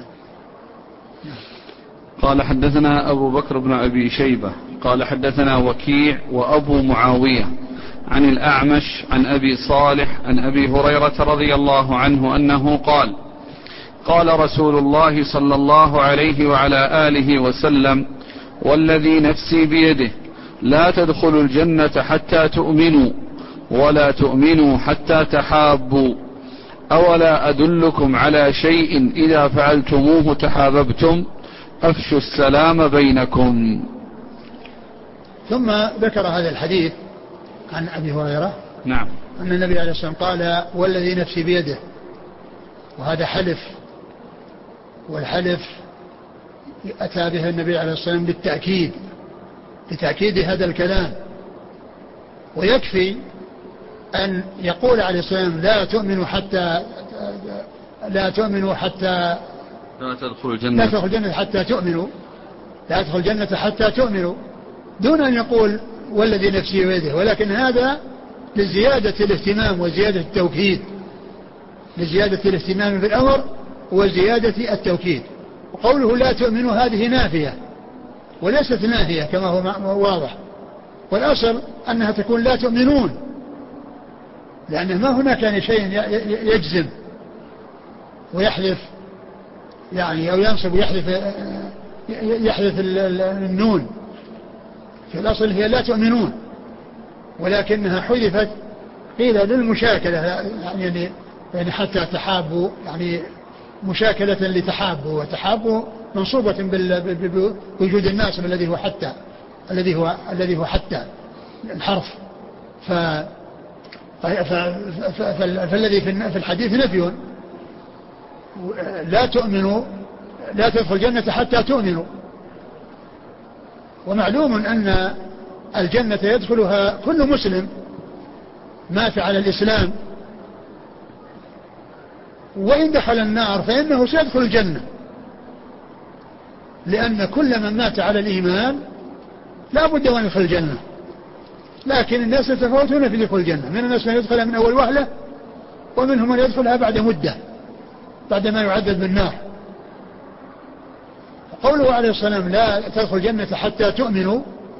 قال: حدثنا أبو بكر بن أبي شيبة قال: حدثنا وكيع وأبو معاوية عن الأعمش عن أبي صالح عن أبي هريرة رضي الله عنه أنه قال: قال رسول الله صلى الله عليه وعلى آله وسلم: والذي نفسي بيده لا تدخلوا الجنة حتى تؤمنوا ولا تؤمنوا حتى تحابوا، أولا أدلكم على شيء إذا فعلتموه تحاببتم، أفشوا السلام بينكم. ثم ذكر هذا الحديث عن أبي هريرة. نعم. أن النبي عليه الصلاة والسلام قال: والذي نفسي بيده، وهذا حلف، والحلف أتى به النبي عليه الصلاة والسلام بالتأكيد، لتأكيد هذا الكلام. ويكفي أن يقول عليه الصلاة والسلام: لا تؤمنوا حتى لا تؤمنوا حتى لا تدخلوا الجنة لا تدخلوا الجنة حتى تؤمنوا لا تدخلوا الجنة حتى تؤمنوا، دون أن يقول والذي نفسي بيده، ولكن هذا لزيادة الاهتمام وزيادة التوكيد، لزيادة الاهتمام بالأمر وزيادة التوكيد. وقوله لا تؤمنوا هذه نافية وليست ناهية كما هو واضح، والأصل أنها تكون لا تؤمنون، لأن ما هناك يعني شيء يجزم ويحذف يعني أو ينصب ويحذف يحذف النون. في الأصل هي لا تؤمنون، ولكنها حذفت قيل للمشاكلة، يعني يعني حتى تحابوا، يعني مشاكلة لتحابوا، وتحابوا منصوبة بوجود الناصب الذي هو حتى الذي هو الذي هو حتى الحرف. ف فالذي في الحديث نفي، لا تؤمنوا لا تدخل الجنة حتى تؤمنوا. ومعلوم أن الجنة يدخلها كل مسلم مات على الإسلام، وإن دخل النار فإنه سيدخل الجنة، لأن كل من مات على الإيمان لا بد أن يدخل الجنة. لكن الناس يتفاوتون في دخول الجنة، من الناس من يدخلها من أول وهلة، ومنهم من يدخلها بعد مدة بعد ما يعدد بالنار. قوله عليه الصلاة والسلام لا تدخل الجنة حتى تؤمنوا،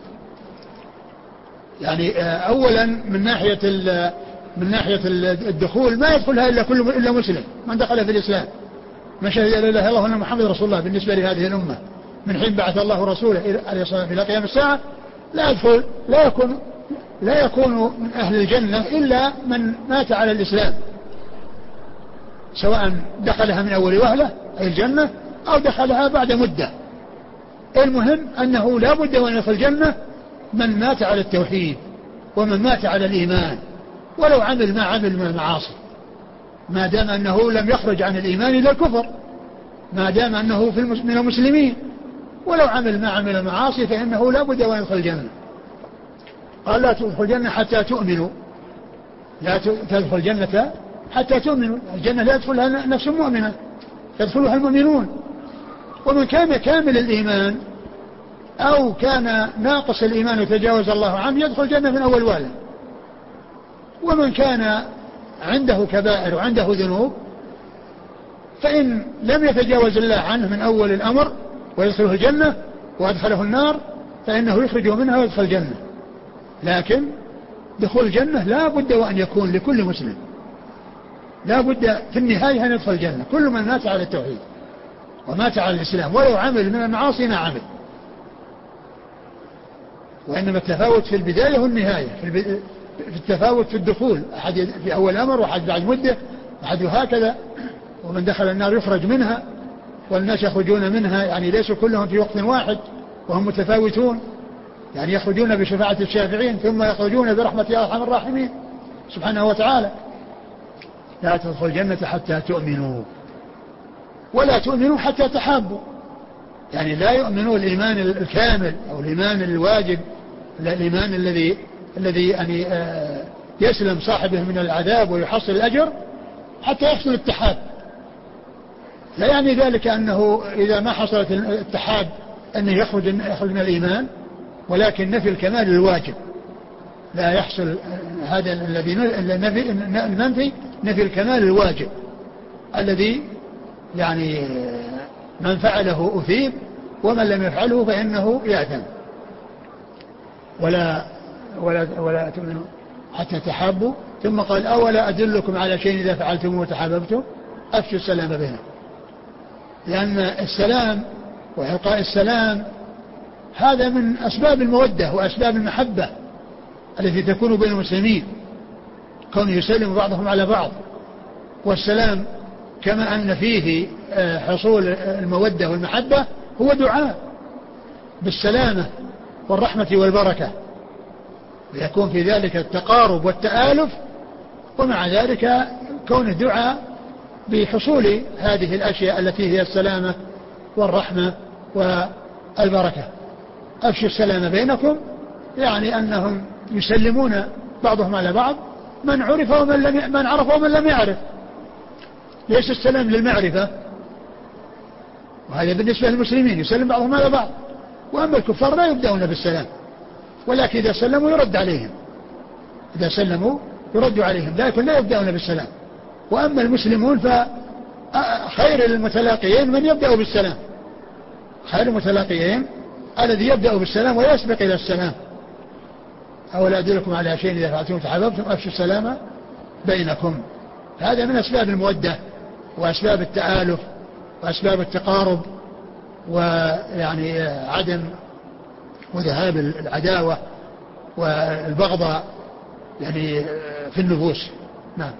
يعني أولا من ناحية من ناحية الدخول ما يدخلها إلا كل إلا مسلم من دخل في الإسلام، ما شهد لا إله إلا الله وأن محمد رسول الله بالنسبة لهذه الأمة من حين بعث الله رسوله عليه الصلاة والسلام إلى قيام الساعة. لا يدخل لا يكون لا يكون من أهل الجنة إلا من مات على الإسلام، سواء دخلها من أول وهلة أي الجنة أو دخلها بعد مدة. المهم أنه لا بد أن يدخل الجنة من مات على التوحيد ومن مات على الإيمان، ولو عمل ما عمل من المعاصي، ما دام أنه لم يخرج عن الإيمان إلى الكفر، ما دام أنه في من المسلمين، ولو عمل ما عمل المعاصي فإنه لا بد أن يدخل الجنة. قال لا تدخل الجنة حتى تؤمنوا، لا تدخل الجنة حتى تؤمنوا. الجنة لا يدخلها نفس مؤمنة، يدخلها المؤمنون. ومن كان كامل الإيمان أو كان ناقص الإيمان وتجاوز الله عنه يدخل الجنة من أول وهلة. ومن كان عنده كبائر وعنده ذنوب فإن لم يتجاوز الله عنه من أول الأمر ويدخله الجنة وأدخله النار فإنه يخرج منها ويدخل الجنة. لكن دخول الجنة لا بد وأن يكون لكل مسلم، لا بد في النهاية أن يدخل الجنة كل من مات على التوحيد ومات على الإسلام، ولو عمل من المعاصي ما عمل. وإنما التفاوت في البداية والنهاية، في التفاوت في الدخول، أحد في أول أمر وأحد بعد مدة وأحد هكذا. ومن دخل النار يخرج منها، والناس يخرجون منها، يعني ليسوا كلهم في وقت واحد وهم متفاوتون، يعني يخرجون بشفاعة الشافعين ثم يخرجون برحمة أرحم الراحمين سبحانه وتعالى. لا تدخل الجنة حتى تؤمنوا ولا تؤمنوا حتى تحابوا، يعني لا يؤمنوا الإيمان الكامل أو الإيمان الواجب، الإيمان الذي الذي يعني يسلم صاحبه من العذاب ويحصل الأجر حتى يحصل التحاب. لا يعني ذلك أنه إذا ما حصلت التحاب أنه يخرج يخرج من الإيمان، ولكن نفي الكمال الواجب لا يحصل. هذا الذي المنفي نفي الكمال الواجب الذي يعني من فعله أثيب ومن لم يفعله فإنه يأثم. ولا ولا ولا تؤمنوا حتى تحابوا. ثم قال أولا أدلكم على شيء إذا فعلتم وتحاببتم أفشوا السلام بينكم، لأن السلام وإلقاء السلام هذا من أسباب المودة وأسباب المحبة التي تكون بين المسلمين، كون يسلم بعضهم على بعض. والسلام كما أن فيه حصول المودة والمحبة هو دعاء بالسلامة والرحمة والبركة، ويكون في ذلك التقارب والتآلف، ومع ذلك كون الدعاء بحصول هذه الأشياء التي هي السلامة والرحمة والبركة. أفشوا السلام بينكم، يعني أنهم يسلمون بعضهم على بعض، من عرف ومن لم من عرف ومن لم يعرف. ليس السلام للمعرفة، وهذا بالنسبة للمسلمين يسلم بعضهم على بعض، وأما الكفار لا يبدأون بالسلام، ولكن إذا سلموا يرد عليهم، إذا سلموا يرد عليهم، لكن لا يبدأون بالسلام. وأما المسلمون فخير المتلاقيين من يبدأ بالسلام، خير المتلاقيين الذي يبدأ بالسلام ويسبق إلى السلام. أولا أدلكم على شيء إذا فعلتم وتحاببتم أفشوا السلام بينكم. هذا من أسباب المودة وأسباب التآلف وأسباب التقارب، ويعني عدم وذهاب العداوة والبغضاء يعني في النفوس. نعم.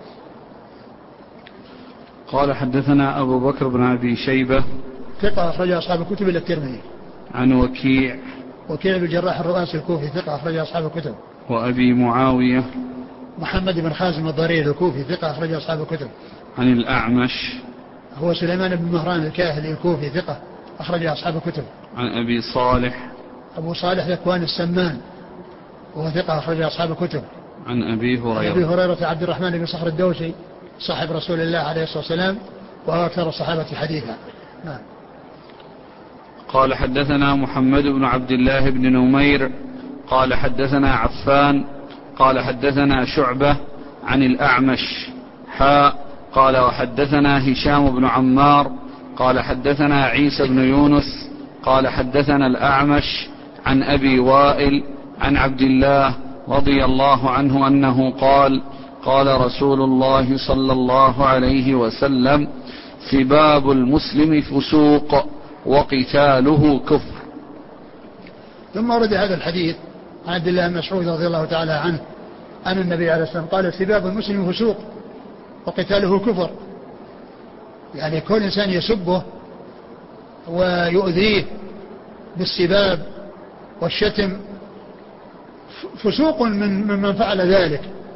قال حدثنا أبو بكر بن أبي شيبة ثقة أخرج أصحاب الكتب إلا الترمذي. عن وكيع وكيع بن الجراح الرؤاسي الكوفي ثقة أخرج أصحاب الكتب. وأبي معاوية محمد بن خازم الضرير الكوفي ثقة أخرج أصحاب الكتب. عن الأعمش هو سليمان بن مهران الكاهلي الكوفي ثقة أخرج أصحاب الكتب. عن أبي صالح أبو صالح ذكوان السمان وهو ثقة أخرج أصحاب الكتب. عن أبي هريرة أبي هريرة عبد الرحمن بن صخر الدوسي صاحب رسول الله عليه الصلاة والسلام وهو أكثر الصحابة حديثا. نعم. قال حدثنا محمد بن عبد الله بن نمير قال حدثنا عفان قال حدثنا شعبة عن الأعمش حاء قال وحدثنا هشام بن عمار قال حدثنا عيسى بن يونس قال حدثنا الأعمش عن أبي وائل عن عبد الله رضي الله عنه أنه قال قال رسول الله صلى الله عليه وسلم سباب المسلم فسوق وقتاله كفر. ثم ورد هذا الحديث عن عبد الله بن مسعود رضي الله تعالى عنه أن النبي عليه الصلاة والسلام قال سباب المسلم فسوق وقتاله كفر، يعني كل إنسان يسبه ويؤذيه بالسباب والشتم فسوق من من فعل ذلك.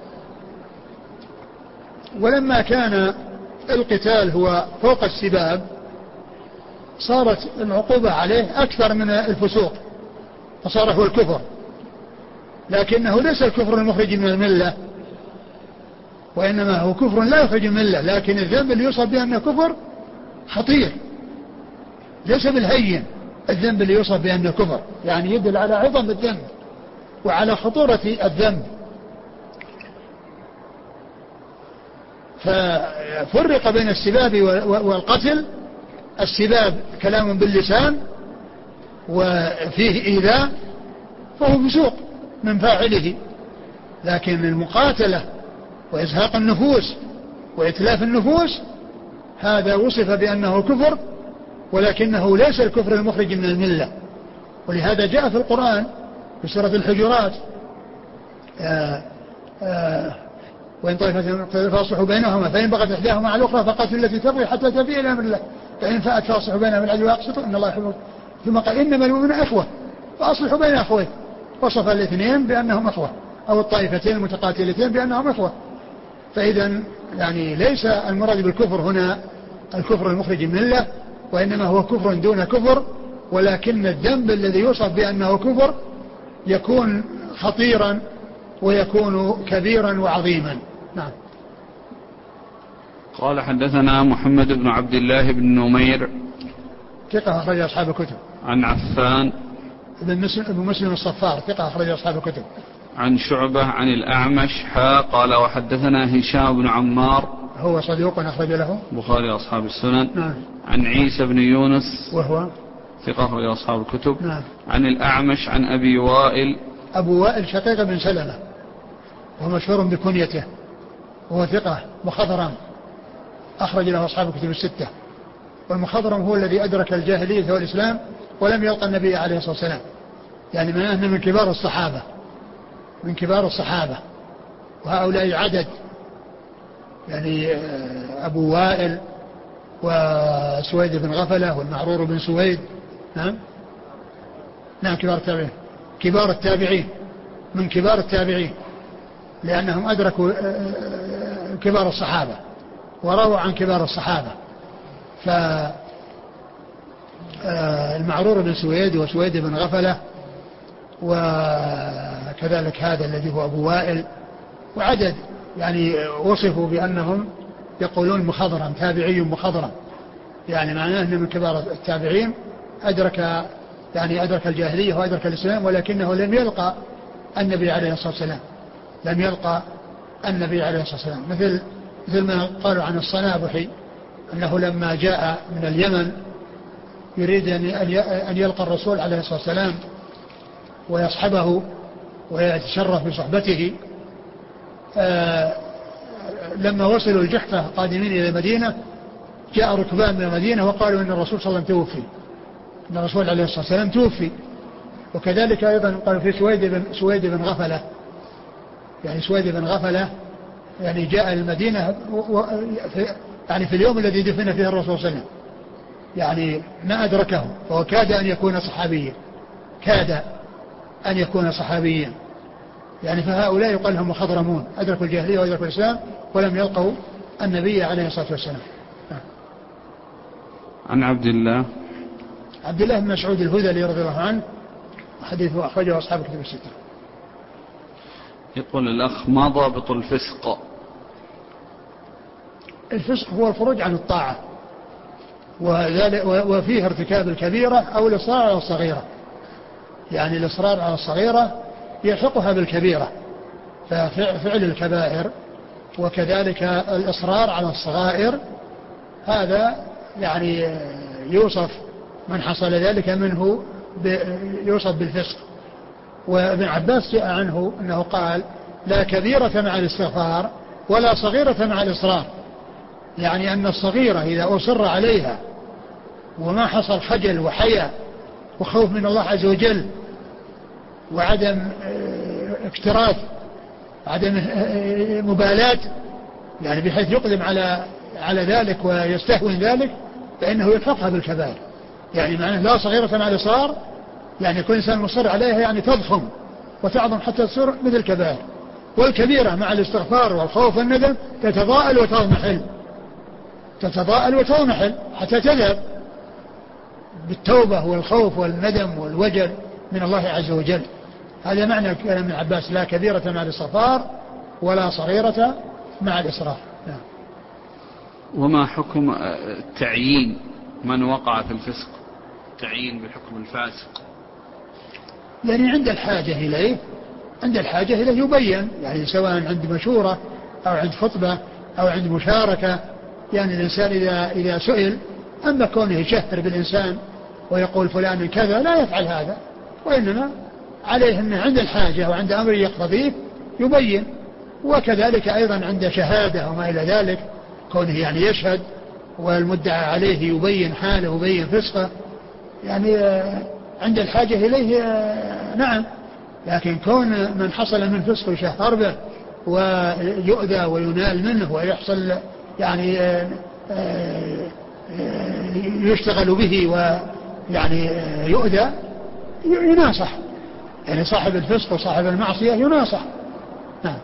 ولما كان القتال هو فوق السباب صارت العقوبة عليه أكثر من الفسوق، فصار هو الكفر، لكنه ليس الكفر المخرج من الملة، وإنما هو كفر لا يخرج من الملة، لكن الذنب اللي يوصف بأنه كفر خطير، ليس بالهين. الذنب اللي يوصف بأنه كفر يعني يدل على عظم الذنب وعلى خطورة الذنب. ففرق بين السباب والقتل. السباب كلام باللسان وفيه إيذاء، فهو فسوق من فاعله. لكن المقاتلة وإزهاق النفوس وإتلاف النفوس هذا وصف بأنه كفر، ولكنه ليس الكفر المخرج من الملة. ولهذا جاء في القرآن في سورة الحجرات آآ آآ وإن طائفتان فاصلحوا بينهما فإن بغت إحداهما على الأخرى فقاتلوا التي تبغي حتى تفيء إلى أمر الله فإن فاءت فاصلحوا بينهما بالعدل وأقسطوا إن الله يحب. ثم قال إنما المؤمنون إخوة فأصلحوا بين أخوين. وصف الاثنين بأنهم إخوة أو الطائفتين المتقاتلتين بأنهم إخوة. فإذا يعني ليس المراد بالكفر هنا الكفر المخرج من الملة، وإنما هو كفر دون كفر، ولكن الذنب الذي يوصف بأنه كفر يكون خطيرا ويكون كبيرا وعظيما. نعم. قال حدثنا محمد بن عبد الله بن نمير ثقة أخرج أصحاب الكتب. عن عفان ابن مسلم, مسلم الصفار ثقة أخرج أصحاب الكتب. عن شعبة عن الأعمش حا قال وحدثنا هشام بن عمار هو صديق أخرج له بخاري أصحاب السنن. نعم. عن عيسى بن يونس وهو ثقة أخرج أصحاب الكتب. نعم. عن الأعمش عن أبي وائل أبو وائل شقيق بن سلمة وهو مشهور بكنيته وهو ثقة مخضرم أخرج له أصحاب الكتب الستة. والمخضرم هو الذي أدرك الجاهلية والإسلام ولم يلقى النبي عليه الصلاة والسلام، يعني من أنه من كبار الصحابة من كبار الصحابة وهؤلاء عدد، يعني أبو وائل وسويد بن غفلة والمعرور بن سويد. نعم نعم كبار التابعين كبار التابعين من كبار التابعين لأنهم أدركوا كبار الصحابة ورووا عن كبار الصحابة. فالمعرور بن سويد وسويد بن غفلة وكذلك هذا الذي هو أبو وائل وعدد يعني وصفوا بأنهم يقولون مخضرم تابعي مخضرم، يعني معناه أنه من كبار التابعين أدرك يعني أدرك الجاهلية وأدرك الإسلام، ولكنه لم يلقى النبي عليه الصلاة والسلام لم يلقى النبي عليه الصلاة والسلام مثل مثل ما قالوا عن الصنابحي أنه لما جاء من اليمن يريد أن يلقى الرسول عليه الصلاة والسلام ويصحبه ويتشرف بصحبته. آه لما وصلوا الجحفة قادمين إلى المدينة جاء ركبان من المدينة وقالوا إن الرسول صلى الله عليه وسلم توفي إن الرسول عليه الصلاة والسلام توفي. وكذلك أيضا قالوا في سويد بن, سويد بن غفلة يعني سويد بن غفلة يعني جاء المدينة في يعني في اليوم الذي دفن فيه الرسول صلى الله عليه وسلم، يعني ما أدركه فهو كاد أن يكون صحابيا كاد أن يكون صحابيا يعني. فهؤلاء يقال لهم مخضرمون أدركوا الجاهلية وأدركوا الإسلام ولم يلقوا النبي عليه الصلاة والسلام. عن عبد الله عبد الله بن مسعود الهذلي رضي الله عنه حديثه أخرجه أصحاب الكتب الستة. يقول الأخ ما ضابط الفسق؟ الفسق هو الخروج عن الطاعة وفيه ارتكاب الكبيرة أو الإصرار على الصغيرة، يعني الإصرار على الصغيرة يلحقها بالكبيرة ففعل الكبائر وكذلك الإصرار على الصغائر هذا يعني يوصف من حصل ذلك منه يوصف بالفسق. وابن عباس جاء عنه أنه قال لا كبيرة مع الاستغفار ولا صغيرة مع الإصرار، يعني أن الصغيرة إذا أصر عليها وما حصل خجل وحياء وخوف من الله عز وجل وعدم اكتراث عدم مبالاة يعني بحيث يقدم على على ذلك ويستهون ذلك فإنه يلحقها بالكبائر. يعني معناه لا صغيرة مع الإصرار يعني كل إنسان مصر عليها يعني تضخم وتعظم حتى تصير مثل الكبائر، والكبيرة مع الاستغفار والخوف والندم تتضاءل وتضمحل تتضاءل وتضمحل حتى تذهب بالتوبة والخوف والندم والوجل من الله عز وجل. هذا معنى كلام ابن عباس لا كبيرة مع الاستغفار ولا صغيرة مع الإصرار. نعم. وما حكم تعيين من وقع في الفسق تعيين بحكم الفاسق؟ يعني عند الحاجة إليه عند الحاجة إليه يبين يعني سواء عند مشورة أو عند خطبة أو عند مشاركة. يعني الإنسان إذا, إذا سئل أما كونه يشهر بالإنسان ويقول فلان كذا لا يفعل هذا، وإنما عليه أنه عند الحاجة وعند أمر يقتضيه يبين. وكذلك أيضا عند شهادة وما إلى ذلك كونه يعني يشهد والمدعى عليه يبين حاله ويبين فسقه يعني عند الحاجة إليه نعم. لكن كون من حصل من فسق يشهر به ويؤذى وينال منه ويحصل يعني يشتغل به ويعني يؤذى يناصح يعني صاحب الفسق وصاحب المعصية يناصح. نعم.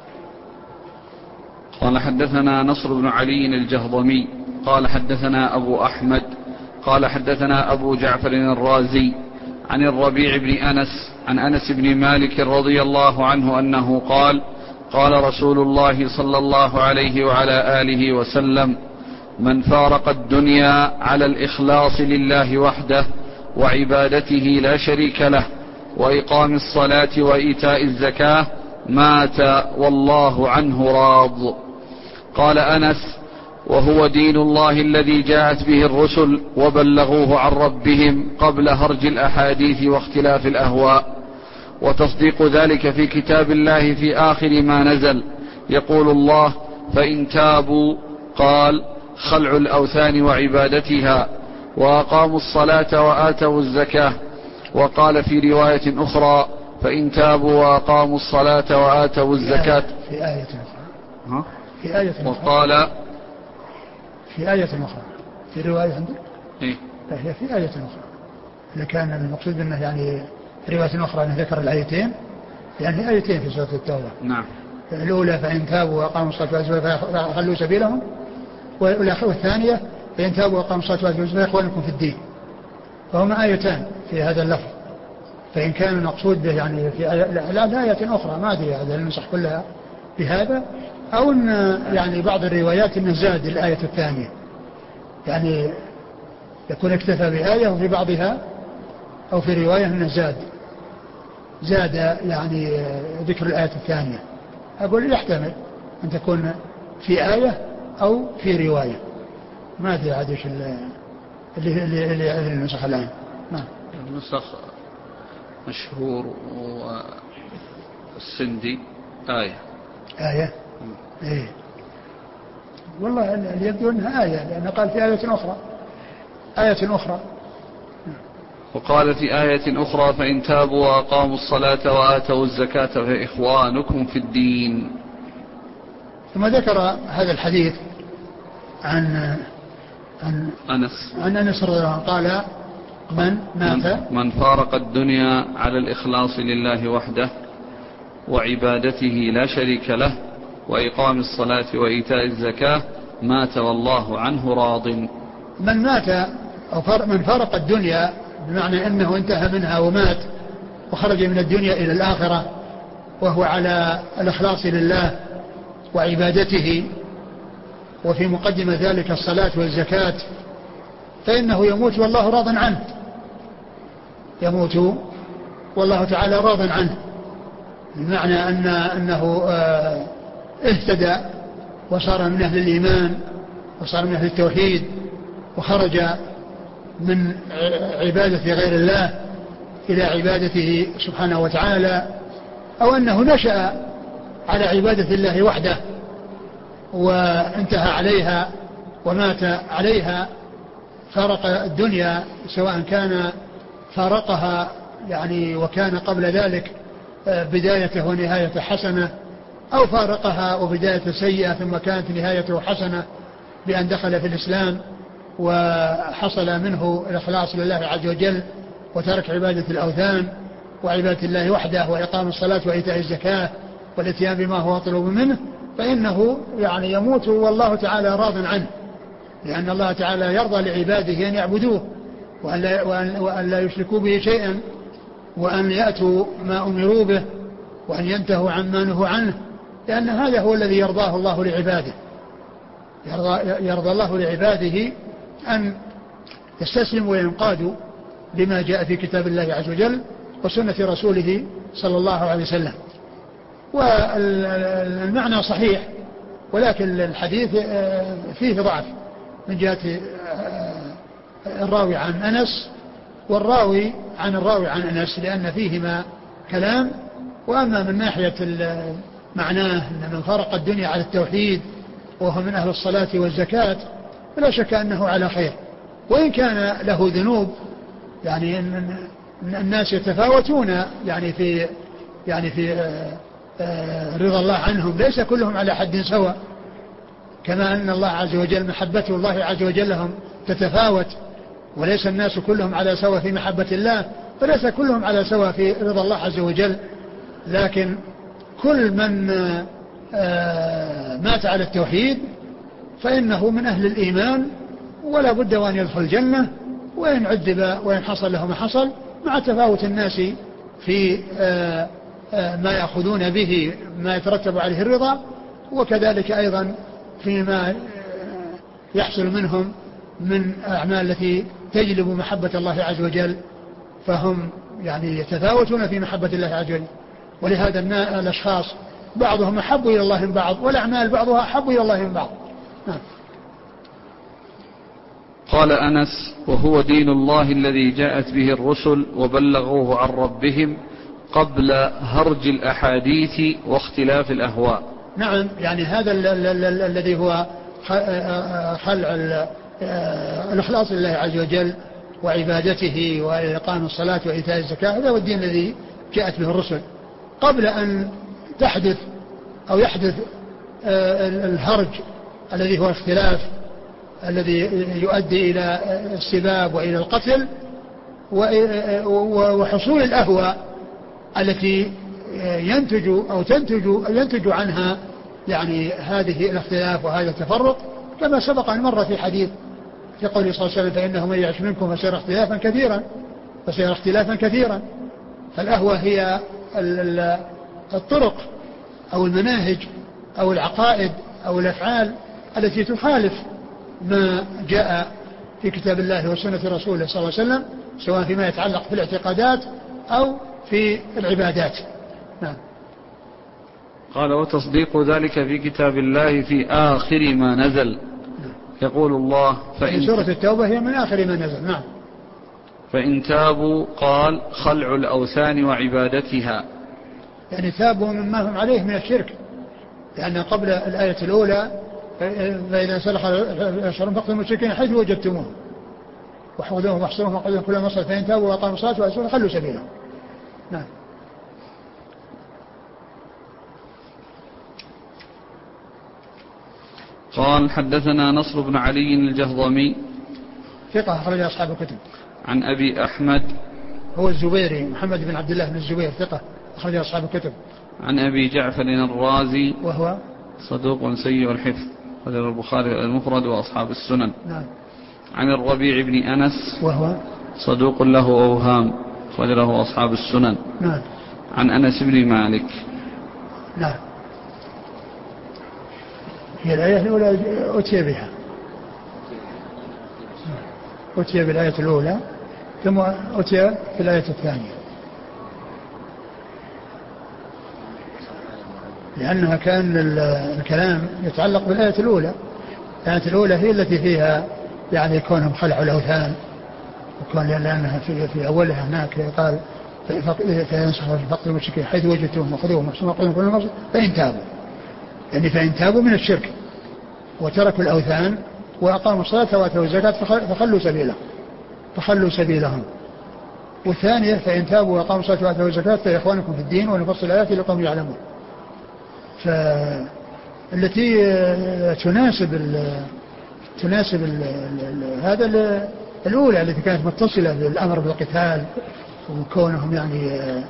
قال حدثنا نصر بن علي الجهضمي قال حدثنا أبو أحمد قال حدثنا أبو جعفر الرازي عن الربيع بن أنس عن أنس بن مالك رضي الله عنه أنه قال قال رسول الله صلى الله عليه وعلى آله وسلم من فارق الدنيا على الإخلاص لله وحده وعبادته لا شريك له وإقام الصلاة وإيتاء الزكاة مات والله عنه راض. قال أنس وهو دين الله الذي جاءت به الرسل وبلغوه عن ربهم قبل هرج الأحاديث واختلاف الأهواء وتصديق ذلك في كتاب الله في آخر ما نزل يقول الله فإن تابوا قال خلع الأوثان وعبادتها وأقاموا الصلاة وآتوا الزكاة. وقال في رواية أخرى فإن تابوا وأقاموا الصلاة وآتوا الزكاة في آية أخرى ها؟ في آية أخرى وقال في آية أخرى في رواية عندك إيه؟ لا هي في آية أخرى لكان المقصود أنه يعني رواية أخرى أنه ذكر الآيتين يعني آيتين في سورة التوبة. نعم. الأولى فإن تابوا وأقاموا الصلاة فخلوا سبيلهم والثانية فإن تابوا وأقاموا الصلاة وآتوا الزكاة إخوانكم في الدين. فهما آيتان في هذا اللفظ. فإن كان المقصود به يعني في آية لا, لا آية أخرى ما أدري هذا النسخ كلها بهذا أو أن يعني بعض الروايات أنه زاد الآية الثانية يعني يكون اكتفى بآية وفي بعضها أو في رواية أنه زاد زاد يعني ذكر الآية الثانية. أقول يحتمل أن تكون في آية أو في رواية ما أدري عاد إيش اللي اللي اللي النسخ الآن. نعم. النسخ مشهور والسندي آية آية إيه والله اللي يبدو أنها آية لأنه قال في آية أخرى آية أخرى. وقال في آية أخرى فإن تابوا وأقاموا الصلاة وآتوا الزكاة فإخوانكم في الدين. ثم ذكر هذا الحديث عن عن أنس عن أنس رضي الله عنه قال من مات من فارق الدنيا على الإخلاص لله وحده وعبادته لا شريك له وإقام الصلاة وإيتاء الزكاة مات والله عنه راض. من مات أو من فارق الدنيا بمعنى أنه انتهى منها ومات وخرج من الدنيا إلى الآخرة وهو على الإخلاص لله وعبادته وفي مقدمة ذلك الصلاة والزكاة فإنه يموت والله راض عنه يموت والله تعالى راض عنه بمعنى أن أنه اهتدى وصار من أهل الإيمان وصار من أهل التوحيد وخرج من عبادة غير الله إلى عبادته سبحانه وتعالى أو أنه نشأ على عبادة الله وحده وانتهى عليها ومات عليها فارق الدنيا سواء كان فارقها يعني وكان قبل ذلك بدايته ونهايته حسنة أو فارقها وبداية سيئة ثم كانت نهايته حسنة بأن دخل في الإسلام وحصل منه الإخلاص لله عز وجل وترك عبادة الأوثان وعبادة الله وحده وإقام الصلاة وإيتاء الزكاة والاتيان بما هو مطلوب منه فإنه يعني يموت والله تعالى راض عنه لأن الله تعالى يرضى لعباده أن يعبدوه وأن لا, وأن, وأن لا يشركوا به شيئا وأن يأتوا ما أمروا به وأن ينتهوا عما نهوا عنه لأن هذا هو الذي يرضاه الله لعباده يرضى, يرضى الله لعباده أن يستسلموا وينقادوا لما جاء في كتاب الله عز وجل وسنة رسوله صلى الله عليه وسلم. والمعنى صحيح ولكن الحديث فيه ضعف من جهة الراوي عن أنس والراوي عن الراوي عن أنس لأن فيهما كلام. وأما من ناحية معناه أن من فرق الدنيا على التوحيد وهو من أهل الصلاة والزكاة فلا شك أنه على خير، وإن كان له ذنوب. يعني إن الناس يتفاوتون يعني في يعني في رضا الله عنهم، ليس كلهم على حد سواء، كما أن الله عز وجل محبته الله عز وجل لهم تتفاوت، وليس الناس كلهم على سواء في محبة الله، فليس كلهم على سواء في رضا الله عز وجل. لكن كل من مات على التوحيد فإنه من أهل الإيمان ولا بد وأن يدخل الجنة، وإن عذب وإن حصل له ما حصل، مع تفاوت الناس في ما يأخذون به ما يترتب عليه الرضا، وكذلك أيضا فيما يحصل منهم من أعمال التي تجلب محبة الله عز وجل، فهم يعني يتفاوتون في محبة الله عز وجل. ولهذا الأشخاص بعضهم أحب إلى الله من بعض، والأعمال بعضها أحب إلى الله من بعض. نعم. قال أنس: وهو دين الله الذي جاءت به الرسل وبلغوه عن ربهم قبل هرج الأحاديث واختلاف الأهواء. نعم، يعني هذا الذي هو خلع الإخلاص لله عز وجل وعبادته وإقام الصلاة وإيتاء الزكاة، هذا هو الدين الذي جاءت به الرسل قبل أن تحدث أو يحدث الهرج الذي هو اختلاف الذي يؤدي إلى السباب وإلى القتل وحصول الأهواء التي ينتج أو تنتج ينتج عنها يعني هذه الاختلاف وهذا التفرق، كما سبق أن مر في حديث في قوله صلى الله عليه وسلم: فإنه من يعش منكم فسيرى اختلافا كثيرا فسيرى اختلافا كثيرا. فالأهواء هي الطرق أو المناهج أو العقائد أو الأفعال التي تخالف ما جاء في كتاب الله وسنة رسوله صلى الله عليه وسلم، سواء فيما يتعلق في الاعتقادات أو في العبادات. نعم. قال: وتصديق ذلك في كتاب الله في آخر ما نزل. يقول الله: فإن سورة التوبة هي من آخر ما نزل. نعم. فإن تابوا قال: خلع الأوثان وعبادتها، يعني تابوا مما هم عليه من الشرك، لأن قبل الآية الأولى: فإذا سلخ الأشهر فاقتلوا المشركين حيث وجدتموه وحفظوهم واحصروهم وقتلوهم كل مصر، فإن تابوا وأقاموا الصلاة وآتوا خلوا سبيلهم. نعم. قال: حدثنا نصر بن علي الجهضمي ثقة أخرج أصحاب الكتب. عن أبي أحمد هو الزبيري محمد بن عبد الله بن الزبير ثقة أخرج أصحاب الكتب. عن أبي جعفر الرازي وهو صدوق سيء الحفظ، أخرج البخاري المفرد وأصحاب السنن. نعم. عن الربيع بن أنس وهو صدوق له أوهام، أخرج له أصحاب السنن. نعم. عن أنس بن مالك. نعم. هي الآية الأولى أتي بها، أتي بالآية الأولى ثم أتي في الآية الثانية، لأنها كان الكلام يتعلق بالآية الأولى. الآية الأولى هي التي فيها يعني كونهم خلعوا الأوثان، وكون لأنها في, في أولها هناك قال: فينسخ فقط المشركين حيث وجدتهم وخذوهم واحصروهم وقتلوهم كل مصر فإن تابوا، يعني فإن تابوا من الشرك وتركوا الأوثان وأقاموا الصلاة وآتوا الزكاة فخلوا سبيلهم فخلوا سبيلهم. والثانية: فإن تابوا وأقاموا الصلاة وآتوا الزكاة فإخوانكم في الدين ونفصل الآيات لقوم يعلمون. فالتي تناسب ال تناسب ال ال هذا ال الأولى التي كانت متصلة بالأمر بالقتال، وكونهم يعني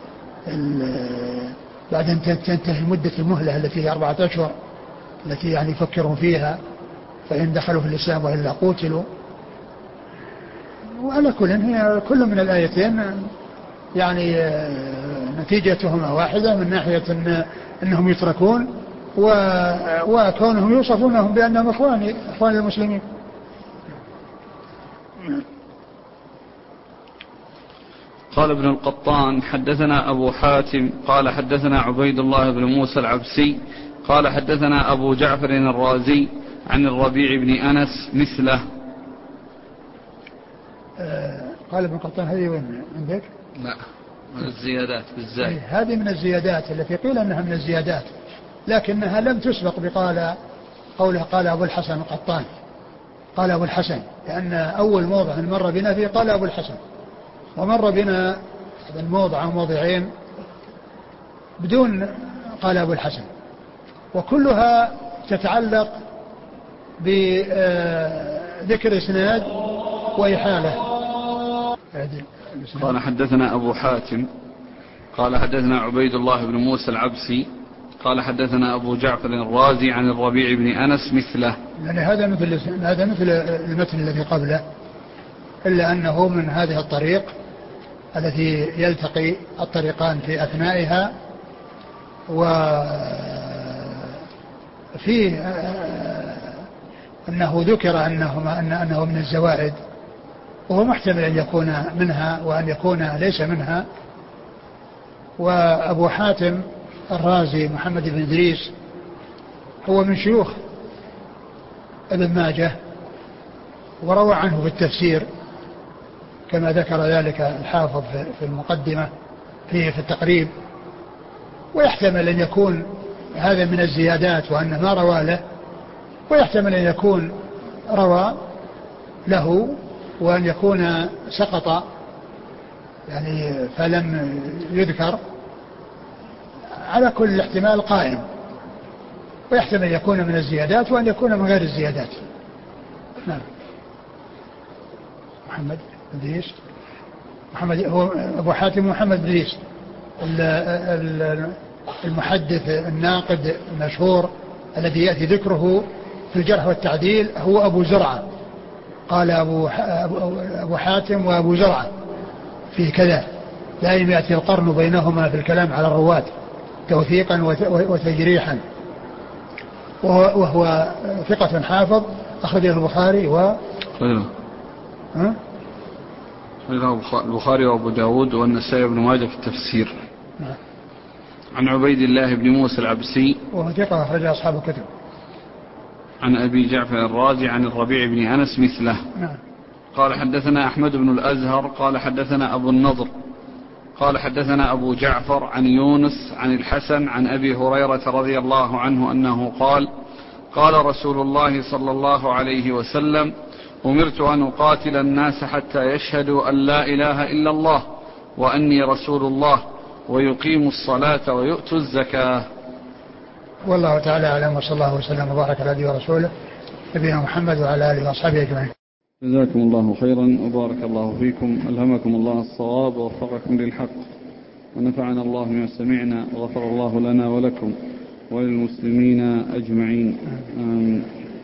بعد أن تنتهي مدة المهلة التي هي أربعة أشهر التي يعني يفكرون فيها، فإن دخلوا في الإسلام وإلا قوتلوا. وعلى كل هي كل من الآيتين يعني نتيجتهما واحدة من ناحية إن أنهم يتركون وكونهم يوصفونهم بأنهم إخوان إخوان المسلمين. قال ابن القطان: حدثنا أبو حاتم قال حدثنا عبيد الله بن موسى العبسي قال حدثنا أبو جعفر الرازي عن الربيع بن أنس مثله. آه قال ابن القطان: هذه وين عندك؟ لا الزيادات بالزاي. هذه من الزيادات التي قيل أنها من الزيادات، لكنها لم تسبق بقال قوله قال أبو الحسن القطان، قال أبو الحسن، لأن أول موضع مر بنا فيه قال أبو الحسن، ومر بنا الموضع أو موضعين بدون قال أبو الحسن، وكلها تتعلق بذكر إسناد وإحالة. قال حدثنا أبو حاتم قال حدثنا عبيد الله بن موسى العبسي قال حدثنا أبو جعفر الرازي عن الربيع بن أنس مثله. يعني هذا مثل هذا مثل المتن الذي قبله، إلا أنه من هذه الطريق التي يلتقي الطريقان في أثنائها، وفيه أنه ذكر أنه, أنه من الزوائد، وهو محتمل أن يكون منها وأن يكون ليس منها. وأبو حاتم الرازي محمد بن إدريس هو من شيوخ ابن ماجه، وروى عنه في التفسير كما ذكر ذلك الحافظ في المقدمة في في التقريب، ويحتمل أن يكون هذا من الزيادات وأن ما روى له، ويحتمل أن يكون روى له وأن يكون سقط يعني فلم يذكر، على كل الاحتمال قائم، ويحتمل أن يكون من الزيادات وأن يكون من غير الزيادات. نعم. محمد إدريس محمد هو أبو حاتم محمد إدريس المحدث الناقد المشهور الذي يأتي ذكره في الجرح والتعديل، هو أبو زرعة، قال أبو, أبو حاتم وأبو زرعة في كذا، دائما يأتي القرن بينهما في الكلام على الرواة توثيقا وتجريحا، وهو ثقة حافظ أخرجه البخاري و ها؟ البخاري وأبو داود والنسائي وابن ماجه في التفسير. نعم. عن عبيد الله بن موسى العبسي وهو ثقة أخرج أصحاب الكتب. عن أبي جعفر الرازي عن الربيع بن أنس مثله. نعم. قال حدثنا أحمد بن الأزهر قال حدثنا أبو النضر قال حدثنا أبو جعفر عن يونس عن الحسن عن أبي هريرة رضي الله عنه أنه قال قال رسول الله صلى الله عليه وسلم أمرت أن أقاتل الناس حتى يشهدوا أن لا إله إلا الله وأني رسول الله ويقيموا الصلاة ويؤتوا الزكاة. والله تعالى أعلم، وصلى الله وسلم وبارك على نبينا ورسوله نبينا محمد وعلى آله وأصحابه أجمعين. جزاكم الله خيرا وبارك الله فيكم، ألهمكم الله الصواب ووفقكم للحق، ونفعنا الله بما سمعنا، وغفر الله لنا ولكم وللمسلمين أجمعين، آمين.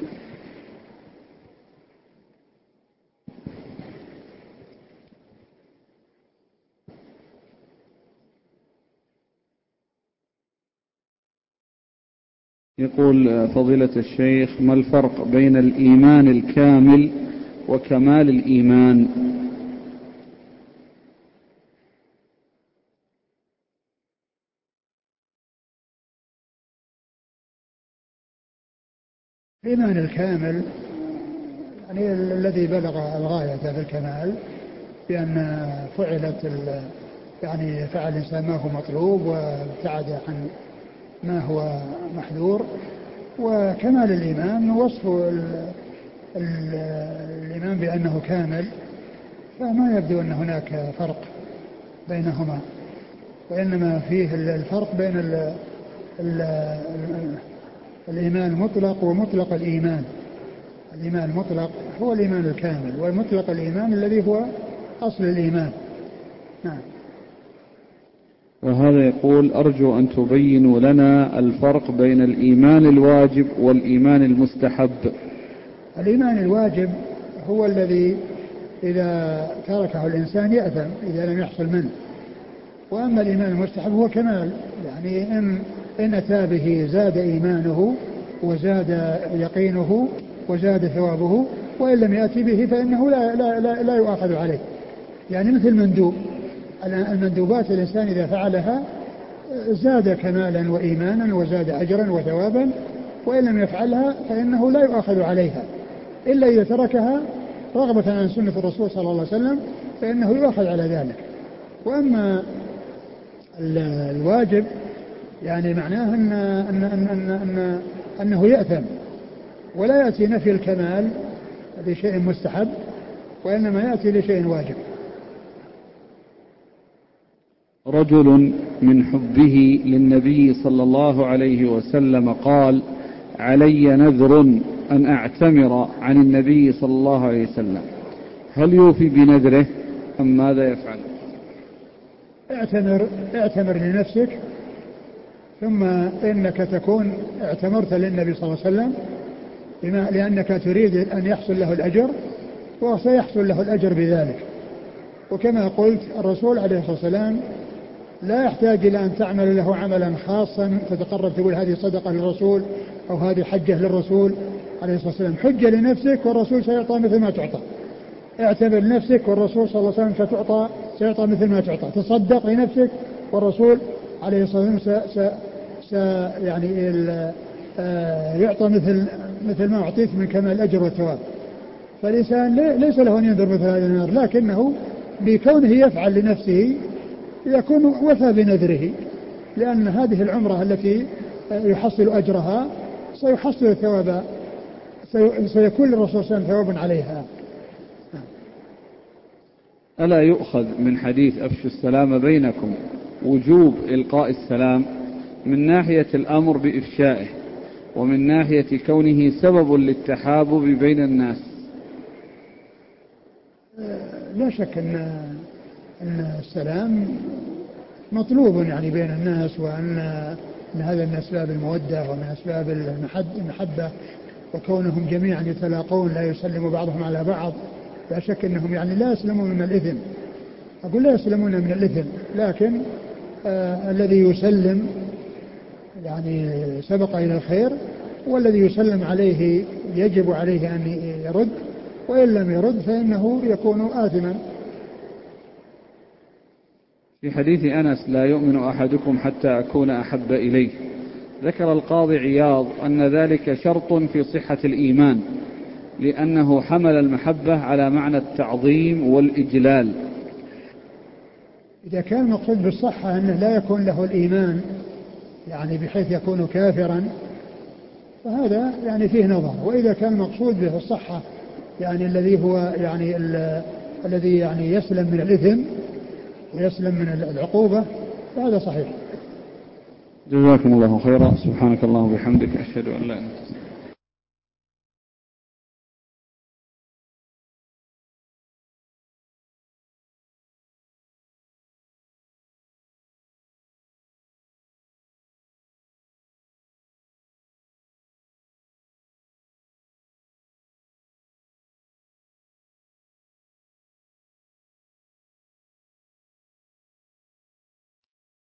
يقول فضيلة الشيخ: ما الفرق بين الإيمان الكامل وكمال الإيمان؟ الإيمان الكامل يعني الذي بلغ الغاية في الكمال، بأن فعلت يعني فعل الإنسان ما هو مطلوب وابتعد عن ما هو محذور. وكمال الإيمان وصف الإيمان بأنه كامل، فما يبدو أن هناك فرق بينهما، وإنما فيه الفرق بين ال ال الإيمان المطلق ومطلق الإيمان. الإيمان المطلق هو الإيمان الكامل، والمطلق الإيمان الذي هو أصل الإيمان. نعم. وهذا يقول: أرجو أن تبينوا لنا الفرق بين الإيمان الواجب والإيمان المستحب. الإيمان الواجب هو الذي إذا تركه الإنسان يأثم إذا لم يحصل منه، وأما الإيمان المستحب هو كمال، يعني إن, إن أتى به زاد إيمانه وزاد يقينه وزاد ثوابه، وإن لم يأتي به فإنه لا, لا, لا, لا يؤاخذ عليه. يعني مثل مندوب، المندوبات الإنسان إذا فعلها زاد كمالا وإيمانا وزاد أجرا وثوابا، وإن لم يفعلها فإنه لا يؤاخذ عليها، إلا إذا تركها رغبة عن سنة الرسول صلى الله عليه وسلم فإنه يؤاخذ على ذلك. وأما الواجب يعني معناه أن أن أن أن أن أنه يأثم، ولا يأتي نفي الكمال لشيء مستحب، وإنما يأتي لشيء واجب. رجل من حبه للنبي صلى الله عليه وسلم قال: علي نذر أن أعتمر عن النبي صلى الله عليه وسلم، هل يوفي بنذره أم ماذا يفعل؟ اعتمر, اعتمر لنفسك، ثم إنك تكون اعتمرت للنبي صلى الله عليه وسلم بما لأنك تريد أن يحصل له الأجر، وسيحصل له الأجر بذلك. وكما قلت الرسول عليه الصلاة والسلام لا يحتاج إلى أن تعمل له عملا خاصا تتقرب تقول هذه صدقة للرسول أو هذه حجة للرسول عليه الصلاة والسلام. حجة لنفسك والرسول سيعطى مثل ما تعطى. اعتبر لنفسك والرسول صلى الله عليه وسلم ستعطى سيعطى مثل ما تعطى. تصدق لنفسك والرسول عليه الصلاة والسلام س... س... يعني ال... آ... يعطى مثل مثل ما أعطيت من كمال الأجر والثواب. فالإنسان ليس له أن ينذر مثل هذا النذر، لكنه بكونه يفعل لنفسه يكون وفى بنذره، لأن هذه العمرة التي يحصل أجرها سيحصل ثوابا، سيكون للرسول صلى الله عليه وسلم ثواب عليها. ألا يؤخذ من حديث أفشوا السلام بينكم وجوب إلقاء السلام من ناحية الأمر بإفشائه، ومن ناحية كونه سبب للتحابب بين الناس؟ لا شك أن أن السلام مطلوب يعني بين الناس، وأن أن هذا من أسباب المودة ومن أسباب المحبة، وكونهم جميعا يتلاقون لا يسلم بعضهم على بعض، لا شك أنهم يعني لا يسلمون من الإثم. أقول لا يسلمون من الإثم، لكن آه الذي يسلم يعني سبق إلى الخير، والذي يسلم عليه يجب عليه أن يرد، وإن لم يرد فإنه يكون آثما. في حديث أنس: لا يؤمن أحدكم حتى أكون أحب إليه، ذكر القاضي عياض أن ذلك شرط في صحة الإيمان، لأنه حمل المحبة على معنى التعظيم والإجلال. إذا كان المقصود بالصحة أنه لا يكون له الإيمان يعني بحيث يكون كافرا، فهذا يعني فيه نظر. وإذا كان المقصود به الصحة يعني الذي هو يعني الذي يعني يسلم من الإثم ويسلم من العقوبة، فهذا صحيح. جزاكم الله خيرا. سبحانك اللهم وبحمدك، أشهد أن لا إله إلا أنت.